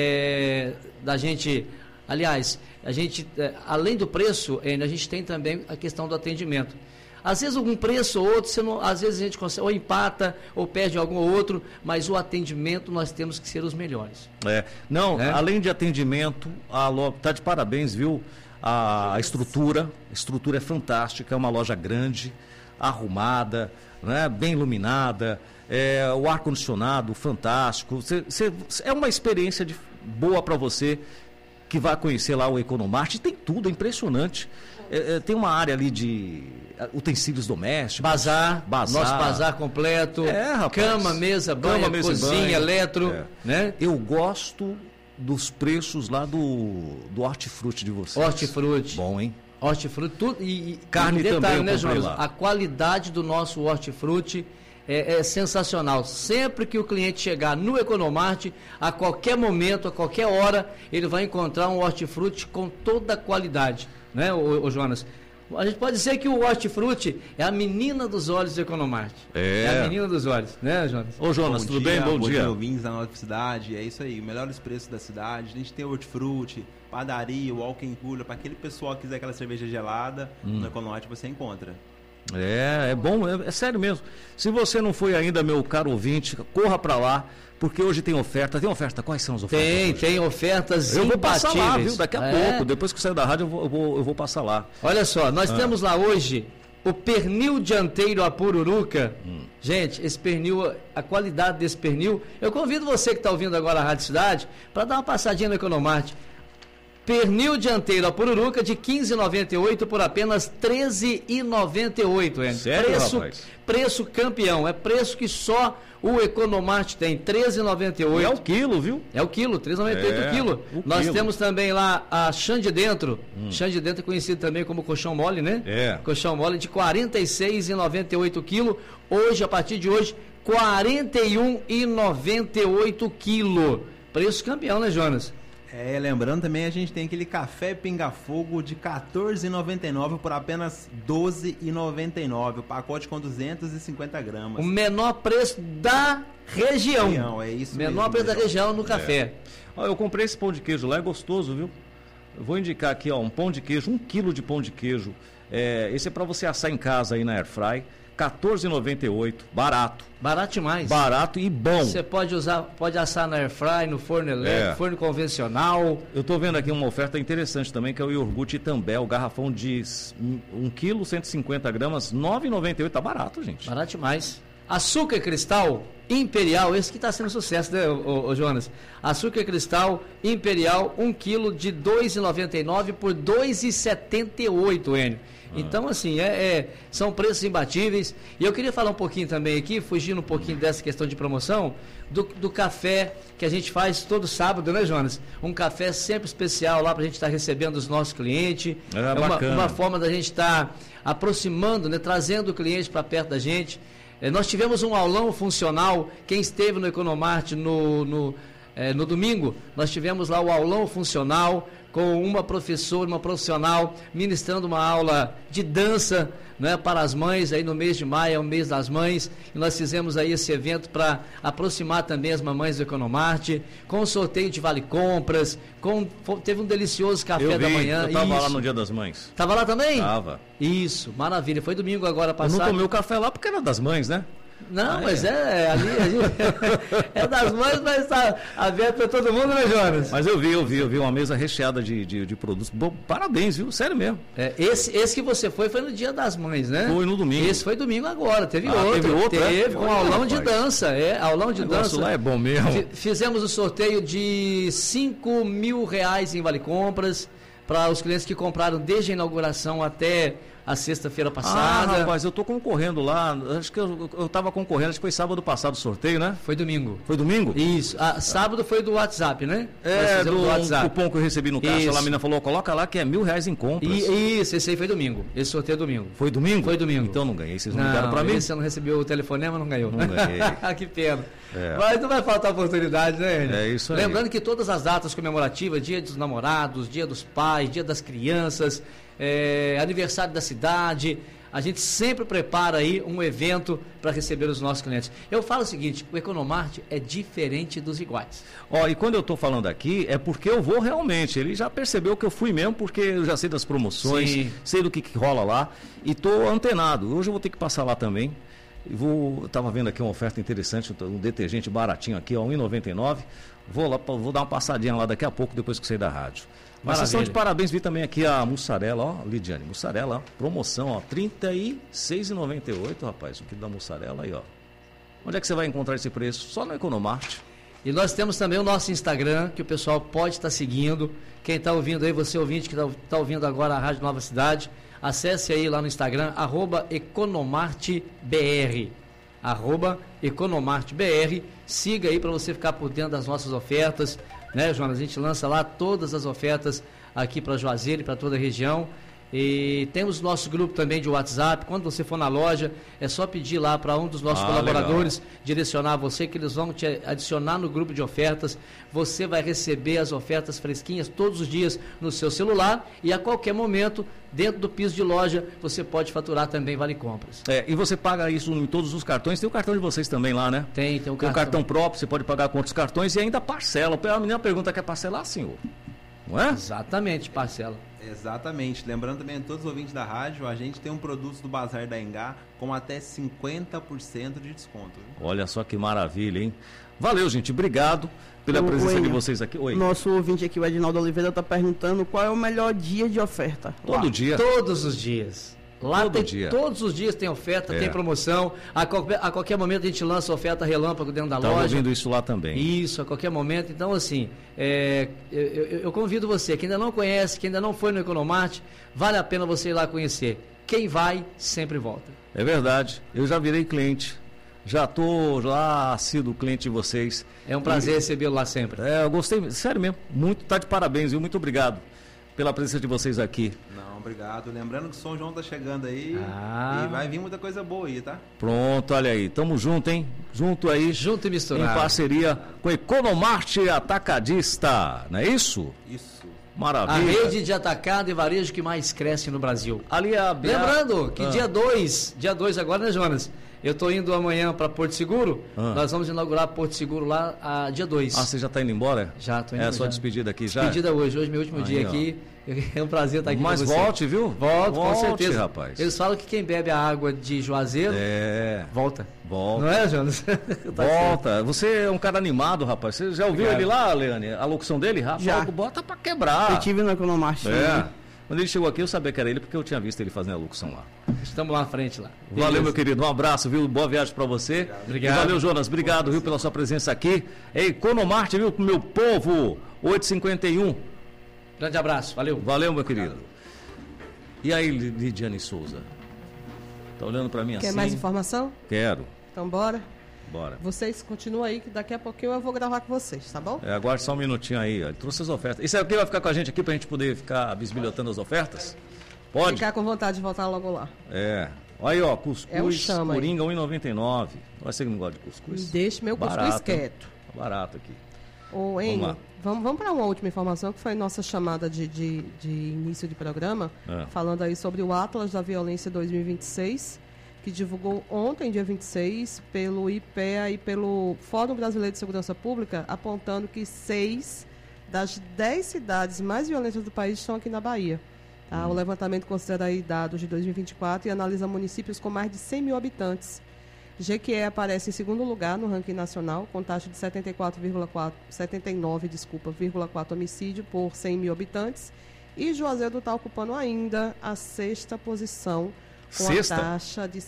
da gente, aliás, além do preço, a gente tem também a questão do atendimento. Às vezes um preço ou outro, às vezes a gente consegue, ou empata, ou perde algum ou outro, mas o atendimento nós temos que ser os melhores. Além de atendimento, a loja está de parabéns, viu? A estrutura é fantástica, é uma loja grande, arrumada, né? Bem iluminada, o ar-condicionado fantástico. É uma experiência boa para você que vai conhecer lá o Economart. Tem tudo, é impressionante. Tem uma área ali de utensílios domésticos. Bazar. Nosso bazar completo. Cama, mesa, banho, cozinha, eletro. Né? Eu gosto dos preços lá do hortifruti de vocês. Hortifruti. Bom, hein? Hortifruti, tudo. E carne detalhe, também, né, Jonas? lá. A qualidade do nosso hortifruti é sensacional. Sempre que o cliente chegar no Economart, a qualquer momento, a qualquer hora, ele vai encontrar um hortifruti com toda a qualidade, né, o Jonas? A gente pode dizer que o hortifruti é a menina dos olhos do Economart. É a menina dos olhos, né, Jonas? Ô, Jonas, tudo bem? Bom dia. Ouvintes da nossa cidade, é isso aí, melhores preços da cidade. A gente tem hortifruti, padaria, walk-in cooler, para aquele pessoal que quiser aquela cerveja gelada, no Economart você encontra. É bom, é sério mesmo. Se você não foi ainda, meu caro ouvinte, corra para lá, porque hoje tem oferta. Tem oferta? Quais são as ofertas? Tem ofertas imbatíveis. Eu vou passar lá, viu? Daqui a pouco, depois que sair da rádio, eu vou passar lá. Olha só, nós temos lá hoje o pernil dianteiro a pururuca. Gente, esse pernil, a qualidade desse pernil, eu convido você que está ouvindo agora a Rádio Cidade para dar uma passadinha no Economart. Pernil dianteiro a pururuca de R$ 15,98 por apenas R$ 13,98. Sério, rapaz? Preço campeão, é preço que só o Economart tem, R$ 13,98. É o quilo, viu? É o quilo, R$ 13,98 o quilo. Nós temos também lá a chã de dentro. Chã de dentro é conhecido também como colchão mole, né? Colchão mole de R$ 46,98 quilo. Hoje, a partir de hoje, R$ 41,98 quilo. Preço campeão, né, Jonas? Lembrando também, a gente tem aquele café pinga-fogo de R$ 14,99 por apenas R$ 12,99. O pacote com 250 gramas. O menor preço da região. É isso menor preço da região no café. Eu comprei esse pão de queijo lá, é gostoso, viu? Eu vou indicar aqui, um pão de queijo, 1 quilo de pão de queijo. Esse é para você assar em casa aí na Airfry. R$ 14,98, barato. Barato demais. Barato e bom. Você pode assar na Airfry, no forno elétrico, forno convencional. Eu estou vendo aqui uma oferta interessante também, que é o iogurte Itambé, o garrafão de 1 kg, 150 gramas, R$ 9,98, tá barato, gente. Barato demais. Açúcar cristal Imperial, esse que está sendo sucesso, né, ô Jonas? Açúcar cristal Imperial, 1 kg de R$ 2,99 por R$ 2,78, Enio. Então, assim, são preços imbatíveis. E eu queria falar um pouquinho também aqui, fugindo um pouquinho dessa questão de promoção, do café que a gente faz todo sábado, né, Jonas? Um café sempre especial lá para a gente estar recebendo os nossos clientes. Uma forma da gente estar aproximando, né, trazendo o cliente para perto da gente. Nós tivemos um aulão funcional, quem esteve no Economart no domingo, nós tivemos lá o aulão funcional com uma professora, uma profissional, ministrando uma aula de dança, né, para as mães, aí no mês de maio, é o mês das mães, e nós fizemos aí esse evento para aproximar também as mamães do Economart, com sorteio de vale-compras, teve um delicioso café da manhã. Eu estava lá no Dia das Mães. Estava lá também? Estava. Isso, maravilha, foi domingo agora passado. Eu não tomei o café lá porque era das mães, né? Não, mas ali é das mães, mas está aberto para todo mundo, né, Jonas? Mas eu vi uma mesa recheada de produtos. Bom, parabéns, viu? Sério mesmo. Esse que você foi no Dia das Mães, né? Foi no domingo. Esse foi domingo agora, teve outro. Teve com aulão de dança, aulão de dança. Lá é bom mesmo. Fizemos o sorteio de R$5 mil em Vale Compras para os clientes que compraram desde a inauguração até a sexta-feira passada. Rapaz, eu tô concorrendo lá, acho que eu tava concorrendo, acho que foi sábado passado o sorteio, né? Foi domingo. Foi domingo? Isso, sábado foi do WhatsApp, né? Do WhatsApp. Cupom que eu recebi no caixa, lá a menina falou, coloca lá que é R$1.000 em compras. Isso, esse aí foi domingo, esse sorteio é domingo. Foi domingo? Foi domingo. Então não ganhei, vocês não ligaram pra mim? Você não recebeu o telefonema, não ganhou. Não ganhei. Que pena. Mas não vai faltar oportunidade, né, Enio? É isso aí. Lembrando que todas as datas comemorativas, Dia dos Namorados, Dia dos Pais, Dia das Crianças, aniversário da cidade, a gente sempre prepara aí um evento para receber os nossos clientes. Eu falo o seguinte, o Economart é diferente dos iguais. E quando eu estou falando aqui, é porque eu vou realmente. Ele já percebeu que eu fui mesmo, porque eu já sei das promoções, Sim. sei do que rola lá e estou antenado. Hoje eu vou ter que passar lá também. Estava vendo aqui uma oferta interessante, um detergente baratinho aqui, R$1,99. Vou dar uma passadinha lá daqui a pouco, depois que sair da rádio. Mas vocês estão de parabéns, vi também aqui a mussarela, Lidiane, mussarela, promoção, R$36,98, rapaz, o quilo da mussarela aí, Onde é que você vai encontrar esse preço? Só no Economart. E nós temos também o nosso Instagram, que o pessoal pode estar seguindo. Quem está ouvindo aí, você ouvinte que está ouvindo agora a Rádio Nova Cidade, acesse aí lá no Instagram, @economartbr, @economartbr, siga aí para você ficar por dentro das nossas ofertas, né, Jonas? A gente lança lá todas as ofertas aqui para Juazeiro e para toda a região. E temos o nosso grupo também de WhatsApp. Quando você for na loja, é só pedir lá para um dos nossos colaboradores, legal, direcionar você, que eles vão te adicionar no grupo de ofertas. Você vai receber as ofertas fresquinhas todos os dias no seu celular e a qualquer momento, dentro do piso de loja, você pode faturar também Vale Compras. E você paga isso em todos os cartões. Tem o cartão de vocês também lá, né? Tem o cartão. Tem o cartão próprio, você pode pagar com outros cartões e ainda parcela. A menina pergunta, quer parcelar, senhor? Não é? Exatamente, parcela. Exatamente. Lembrando também a todos os ouvintes da rádio, a gente tem um produto do Bazar da Engá com até 50% de desconto. Viu? Olha só que maravilha, hein? Valeu, gente. Obrigado pela presença de vocês aqui. Oi. Nosso ouvinte aqui, o Edinaldo Oliveira, está perguntando qual é o melhor dia de oferta. Todo dia. Todos os dias. Lá todos os dias tem oferta, tem promoção. A qualquer momento a gente lança oferta relâmpago dentro da loja. Estava ouvindo isso lá também. Isso, a qualquer momento. Então, assim, eu convido você, que ainda não conhece, que ainda não foi no Economart, vale a pena você ir lá conhecer. Quem vai, sempre volta. É verdade. Eu já virei cliente. Já estou lá, assíduo cliente de vocês. É um prazer recebê-lo lá sempre. Eu gostei, sério mesmo. Muito, tá de parabéns, viu? Muito obrigado pela presença de vocês aqui. Obrigado. Lembrando que o São João tá chegando aí e vai vir muita coisa boa aí, tá? Pronto, olha aí. Tamo junto, hein? Junto aí. Junto e misturado. Em parceria com a Economart Atacadista. Não é isso? Isso. Maravilha. A rede de atacado e varejo que mais cresce no Brasil. Ali a Lembrando que dia 2 agora, né, Jonas? Eu estou indo amanhã para Porto Seguro. Nós vamos inaugurar Porto Seguro lá dia 2. Você já está indo embora? Já, estou indo. É a sua despedida aqui já? Despedida hoje meu último dia aqui. É um prazer estar aqui com você. Mas volte, viu? Volte, com certeza. Rapaz. Eles falam que quem bebe a água de Juazeiro, volta. Volta. Não é, Jonas? Volta. Você é um cara animado, rapaz. Você já ouviu ele lá, Leane? A locução dele? Rapaz, já. Bota pra quebrar. Eu tive no Economart. Quando ele chegou aqui, eu sabia que era ele, porque eu tinha visto ele fazendo a locução lá. Estamos lá na frente lá. Valeu, beleza, meu querido. Um abraço, viu? Boa viagem pra você. Obrigado. E valeu, Jonas. Obrigado, viu, pela sua presença aqui. Economart, viu, meu povo. 8h51. Grande abraço. Valeu. Valeu, meu querido. E aí, Lidiane Souza? Tá olhando pra mim assim? Quer mais informação? Quero. Então, bora. Bora. Vocês continuam aí, que daqui a pouquinho eu vou gravar com vocês, tá bom? Aguarde só um minutinho aí. Ele trouxe as ofertas. Esse aqui vai ficar com a gente aqui pra gente poder ficar bisbilhotando as ofertas? Pode? Ficar com vontade de voltar logo lá. Aí, ó, cuscuz, Coringa, R$1,99. Você que não gosta de cuscuz? Deixa meu cuscuz quieto. Tá barato aqui. Ô, Enio, vamos para uma última informação, que foi nossa chamada de início de programa, falando aí sobre o Atlas da Violência 2026, que divulgou ontem, dia 26, pelo IPEA e pelo Fórum Brasileiro de Segurança Pública, apontando que 6 das 10 cidades mais violentas do país estão aqui na Bahia. Tá? O levantamento considera aí dados de 2024 e analisa municípios com mais de 100 mil habitantes. Jequié aparece em segundo lugar no ranking nacional, com taxa de 79,4 homicídio por 100 mil habitantes. E Juazeiro está ocupando ainda a sexta posição, com a taxa de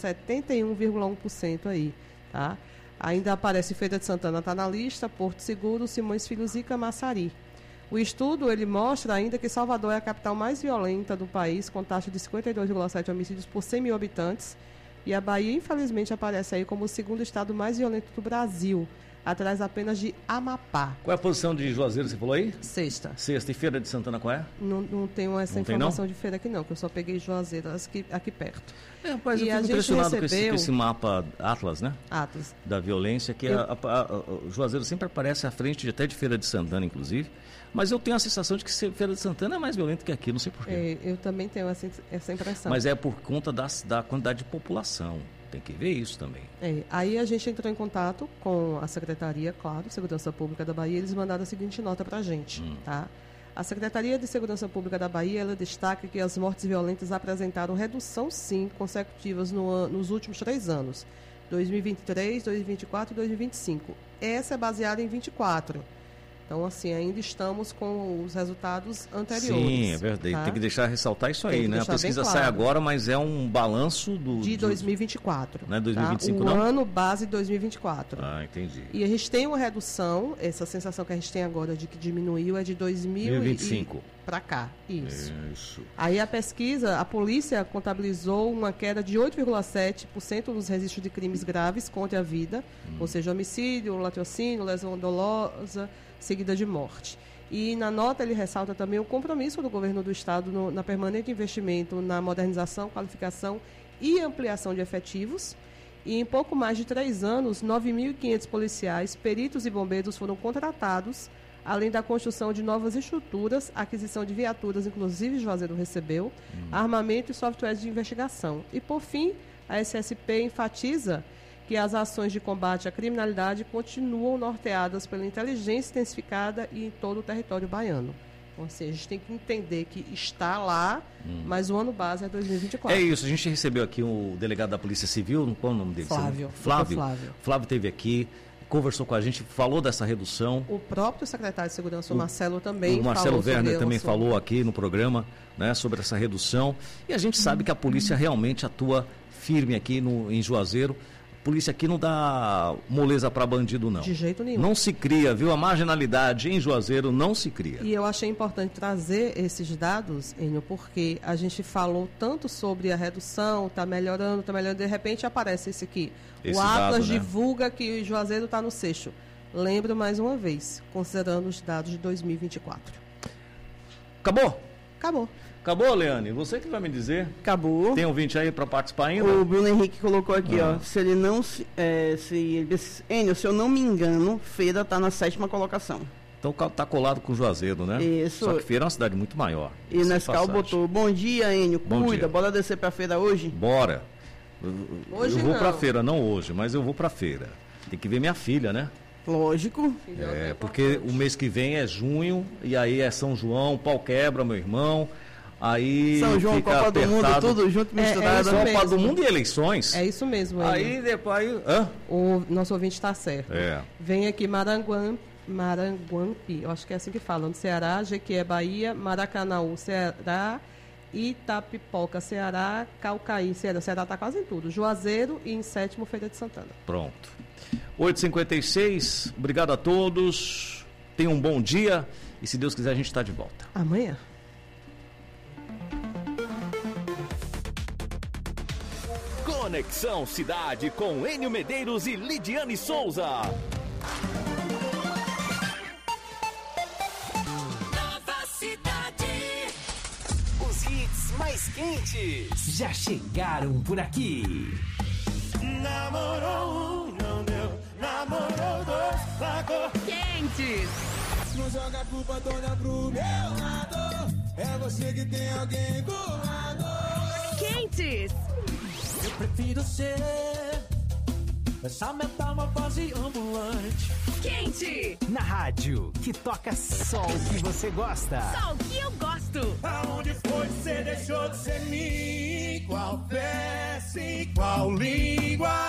71,1% aí, tá? Ainda aparece Feira de Santana, está na lista, Porto Seguro, Simões Filhos e Camaçari. O estudo ele mostra ainda que Salvador é a capital mais violenta do país, com taxa de 52,7 homicídios por 100 mil habitantes. E a Bahia, infelizmente, aparece aí como o segundo estado mais violento do Brasil, atrás apenas de Amapá. Qual é a posição de Juazeiro, você falou aí? Sexta. Sexta. E Feira de Santana qual é? Não tenho essa informação de feira aqui não, que eu só peguei Juazeiro aqui perto. Rapaz, eu fico impressionado com esse mapa Atlas, né? Atlas. Da violência, que Juazeiro sempre aparece à frente até de Feira de Santana, inclusive. Mas eu tenho a sensação de que Feira de Santana é mais violento que aqui, não sei porquê. Eu também tenho essa impressão. Mas é por conta da quantidade de população. Tem que ver isso também. Aí a gente entrou em contato com a Secretaria, claro, Segurança Pública da Bahia, eles mandaram a seguinte nota para a gente, tá? A Secretaria de Segurança Pública da Bahia, ela destaca que as mortes violentas apresentaram redução, sim, consecutivas nos últimos 3 anos, 2023, 2024 e 2025. Essa é baseada em 24. Então, assim, ainda estamos com os resultados anteriores. Sim, é verdade. Tá? Tem que ressaltar isso aí, né? A pesquisa sai agora, mas é um balanço de 2024. Não é 2025, tá? não? O ano base 2024. Ah, entendi. E a gente tem uma redução, essa sensação que a gente tem agora de que diminuiu é de 2025 para cá. Isso. Aí a pesquisa, a polícia contabilizou uma queda de 8,7% nos registros de crimes graves contra a vida, ou seja, homicídio, latrocínio, lesão dolosa, seguida de morte. E na nota ele ressalta também o compromisso do governo do Estado na permanente investimento na modernização, qualificação e ampliação de efetivos. E em pouco mais de 3 anos, 9.500 policiais, peritos e bombeiros foram contratados, além da construção de novas estruturas, aquisição de viaturas, inclusive Juazeiro recebeu, armamento e softwares de investigação. E por fim, a SSP enfatiza que as ações de combate à criminalidade continuam norteadas pela inteligência intensificada e em todo o território baiano. Ou seja, a gente tem que entender que está lá, mas o ano base é 2024. É isso, a gente recebeu aqui o delegado da Polícia Civil, qual é o nome dele? Flávio. Flávio esteve aqui, conversou com a gente, falou dessa redução. O próprio secretário de Segurança, o Marcelo, também falou. O Marcelo Werner também falou aqui no programa, né, sobre essa redução. E a gente sabe que a polícia realmente atua firme aqui em Juazeiro. Polícia aqui não dá moleza para bandido, não. De jeito nenhum. Não se cria, viu? A marginalidade em Juazeiro não se cria. E eu achei importante trazer esses dados, Enio, porque a gente falou tanto sobre a redução, está melhorando, de repente aparece esse aqui. O Atlas divulga que o Juazeiro está no sexto. Lembro mais uma vez, considerando os dados de 2024. Acabou? Acabou. Acabou, Leane? Você que vai me dizer? Acabou. Tem ouvinte aí para participar ainda? O Bruno Henrique colocou aqui, ó. Se ele não... Enio, se eu não me engano, Feira está na 7ª colocação. Então tá colado com o Juazeiro, né? Isso. Só que Feira é uma cidade muito maior. E Nescau botou, bom dia, Enio, cuida, bora descer pra feira hoje? Bora. Hoje eu vou pra feira, não hoje, mas eu vou pra feira. Tem que ver minha filha, né? Lógico. Porque o mês que vem é junho, e aí é São João, pau quebra, meu irmão. Aí São João, fica Copa apertado. do Mundo, tudo junto, misturado. Copa do Mundo e eleições. É isso mesmo. Aí depois... O nosso ouvinte está certo. É. Vem aqui Maranguape, eu acho que é assim que falam, no Ceará, Jequié, Bahia, Maracanaú, Ceará, Itapipoca, Ceará, Calcaí, Ceará está quase em tudo. Juazeiro e em 7º, Feira de Santana. Pronto. 8h56, obrigado a todos, tenham um bom dia e se Deus quiser a gente está de volta. Amanhã. Conexão Cidade com Enio Medeiros e Lidiane Souza. Nova Cidade. Os hits mais quentes já chegaram por aqui. Namorou um, não deu. Namorou 2, pagou. Quentes. Não joga a culpa toda pro meu lado. É você que tem alguém do lado. Quentes. Eu prefiro ser essa metamorfose ambulante. Quente. Na rádio que toca só o que você gosta. Só o que eu gosto. Aonde foi que você deixou de ser mim? Qual peça e qual língua?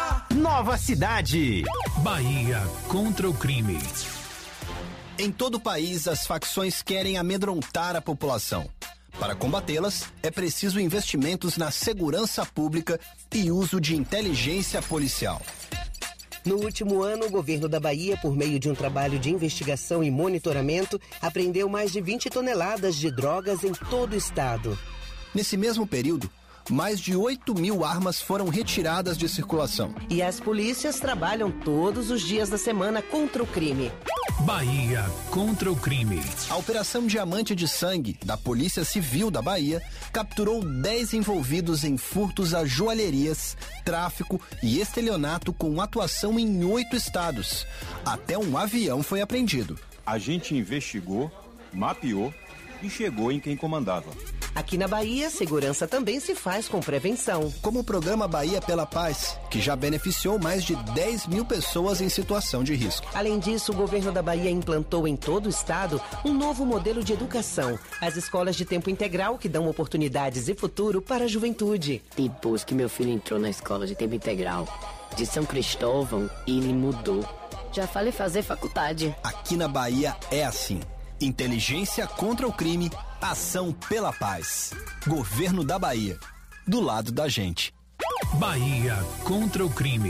Nova Cidade. Bahia contra o crime. Em todo o país, as facções querem amedrontar a população. Para combatê-las, é preciso investimentos na segurança pública e uso de inteligência policial. No último ano, o governo da Bahia, por meio de um trabalho de investigação e monitoramento, apreendeu mais de 20 toneladas de drogas em todo o estado. Nesse mesmo período, mais de 8.000 armas foram retiradas de circulação. E as polícias trabalham todos os dias da semana contra o crime. Bahia contra o crime. A Operação Diamante de Sangue, da Polícia Civil da Bahia, capturou 10 envolvidos em furtos a joalherias, tráfico e estelionato com atuação em 8 estados. Até um avião foi apreendido. A gente investigou, mapeou e chegou em quem comandava. Aqui na Bahia, segurança também se faz com prevenção. Como o programa Bahia pela Paz, que já beneficiou mais de 10.000 pessoas em situação de risco. Além disso, o governo da Bahia implantou em todo o estado um novo modelo de educação. As escolas de tempo integral que dão oportunidades e futuro para a juventude. Depois que meu filho entrou na escola de tempo integral de São Cristóvão, ele mudou. Já falei fazer faculdade. Aqui na Bahia é assim. Inteligência contra o crime, ação pela paz. Governo da Bahia, do lado da gente. Bahia contra o crime.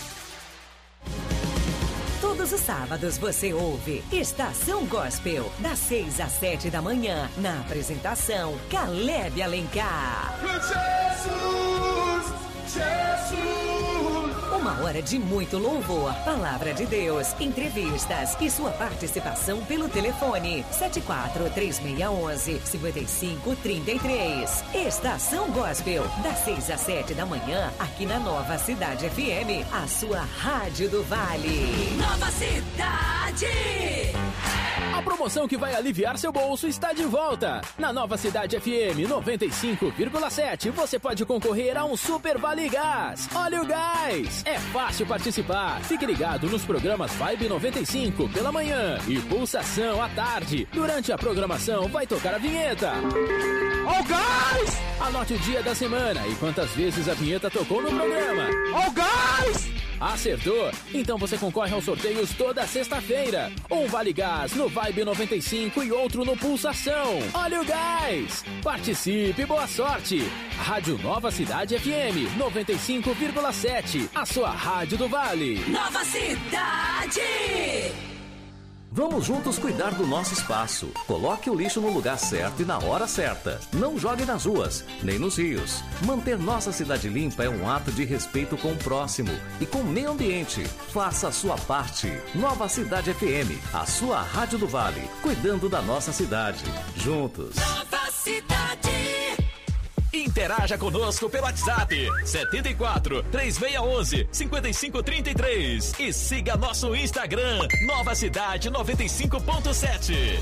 Todos os sábados você ouve Estação Gospel, das 6 às 7 da manhã, na apresentação Caleb Alencar. Jesus, Jesus. Uma hora de muito louvor, palavra de Deus, entrevistas e sua participação pelo telefone 74-3611-5533. Estação Gospel, das 6 às 7 da manhã, aqui na Nova Cidade FM, a sua rádio do Vale. Nova Cidade! A promoção que vai aliviar seu bolso está de volta. Na Nova Cidade FM 95,7 você pode concorrer a um Super Vale Gás. Olha o gás! É fácil participar. Fique ligado nos programas Vibe 95 pela manhã e Pulsação à tarde. Durante a programação vai tocar a vinheta. Ó o gás! Anote o dia da semana e quantas vezes a vinheta tocou no programa. Ó o gás! Acertou? Então você concorre aos sorteios toda sexta-feira. Um Vale Gás no Vibe 95 e outro no Pulsação. Olha o gás! Participe, boa sorte! Rádio Nova Cidade FM 95,7. A sua rádio do Vale. Nova Cidade! Vamos juntos cuidar do nosso espaço. Coloque o lixo no lugar certo e na hora certa. Não jogue nas ruas, nem nos rios. Manter nossa cidade limpa é um ato de respeito com o próximo e com o meio ambiente. Faça a sua parte. Nova Cidade FM, a sua rádio do Vale, cuidando da nossa cidade. Juntos. Nova Cidade! Interaja conosco pelo WhatsApp 74-3611-5533 e siga nosso Instagram Nova Cidade 95.7.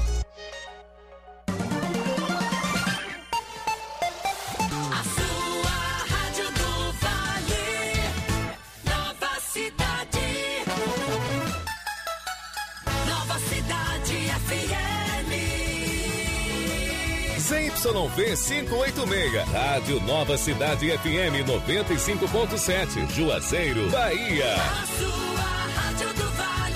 A sua rádio do Vale, Nova Cidade, Nova Cidade FM. ZYV 586, Rádio Nova Cidade FM 95.7, Juazeiro, Bahia. A sua rádio do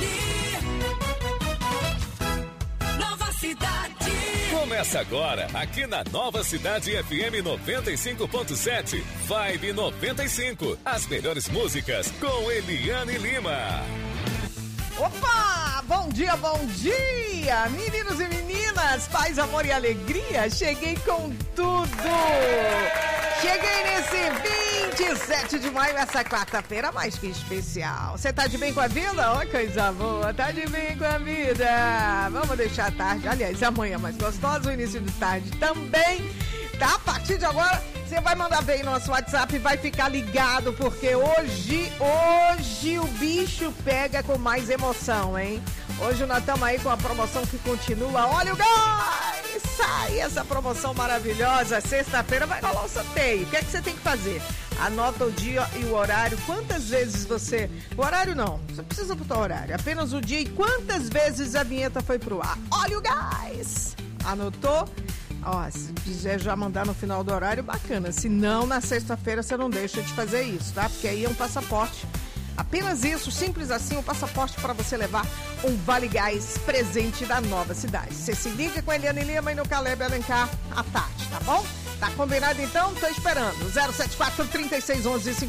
Vale, Nova Cidade. Começa agora, aqui na Nova Cidade FM 95.7, Vibe 95. As melhores músicas com Eliane Lima. Opa! Bom dia, meninos e meninas, paz, amor e alegria. Cheguei com tudo. Cheguei nesse 27 de maio, essa quarta-feira mais que especial. Você tá de bem com a vida? Ó, coisa boa, tá de bem com a vida. Vamos deixar a tarde, aliás, amanhã mais gostosa, o início de tarde também. Tá? A partir de agora, você vai mandar bem no nosso WhatsApp e vai ficar ligado, porque hoje o bicho pega com mais emoção, hein? Hoje nós estamos aí com a promoção que continua. Olha o gás! Sai essa promoção maravilhosa. Sexta-feira vai rolar o sorteio. O que é que você tem que fazer? Anota o dia e o horário. Quantas vezes você... O horário não, você precisa botar o horário. Apenas o dia e quantas vezes a vinheta foi pro ar. Olha o gás! Anotou? Ó, se quiser já mandar no final do horário, bacana. Se não, na sexta-feira você não deixa de fazer isso, tá? Porque aí é um passaporte Apenas isso, simples assim, um passaporte para você levar um Vale Gás presente da nova cidade. Você se liga com a Eliane Lima e no Caleb Alencar à tarde, tá bom? Tá combinado então? Tô esperando.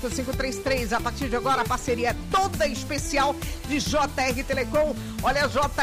074-3611-5533. A partir de agora, a parceria é toda especial de JR Telecom. Olha, JR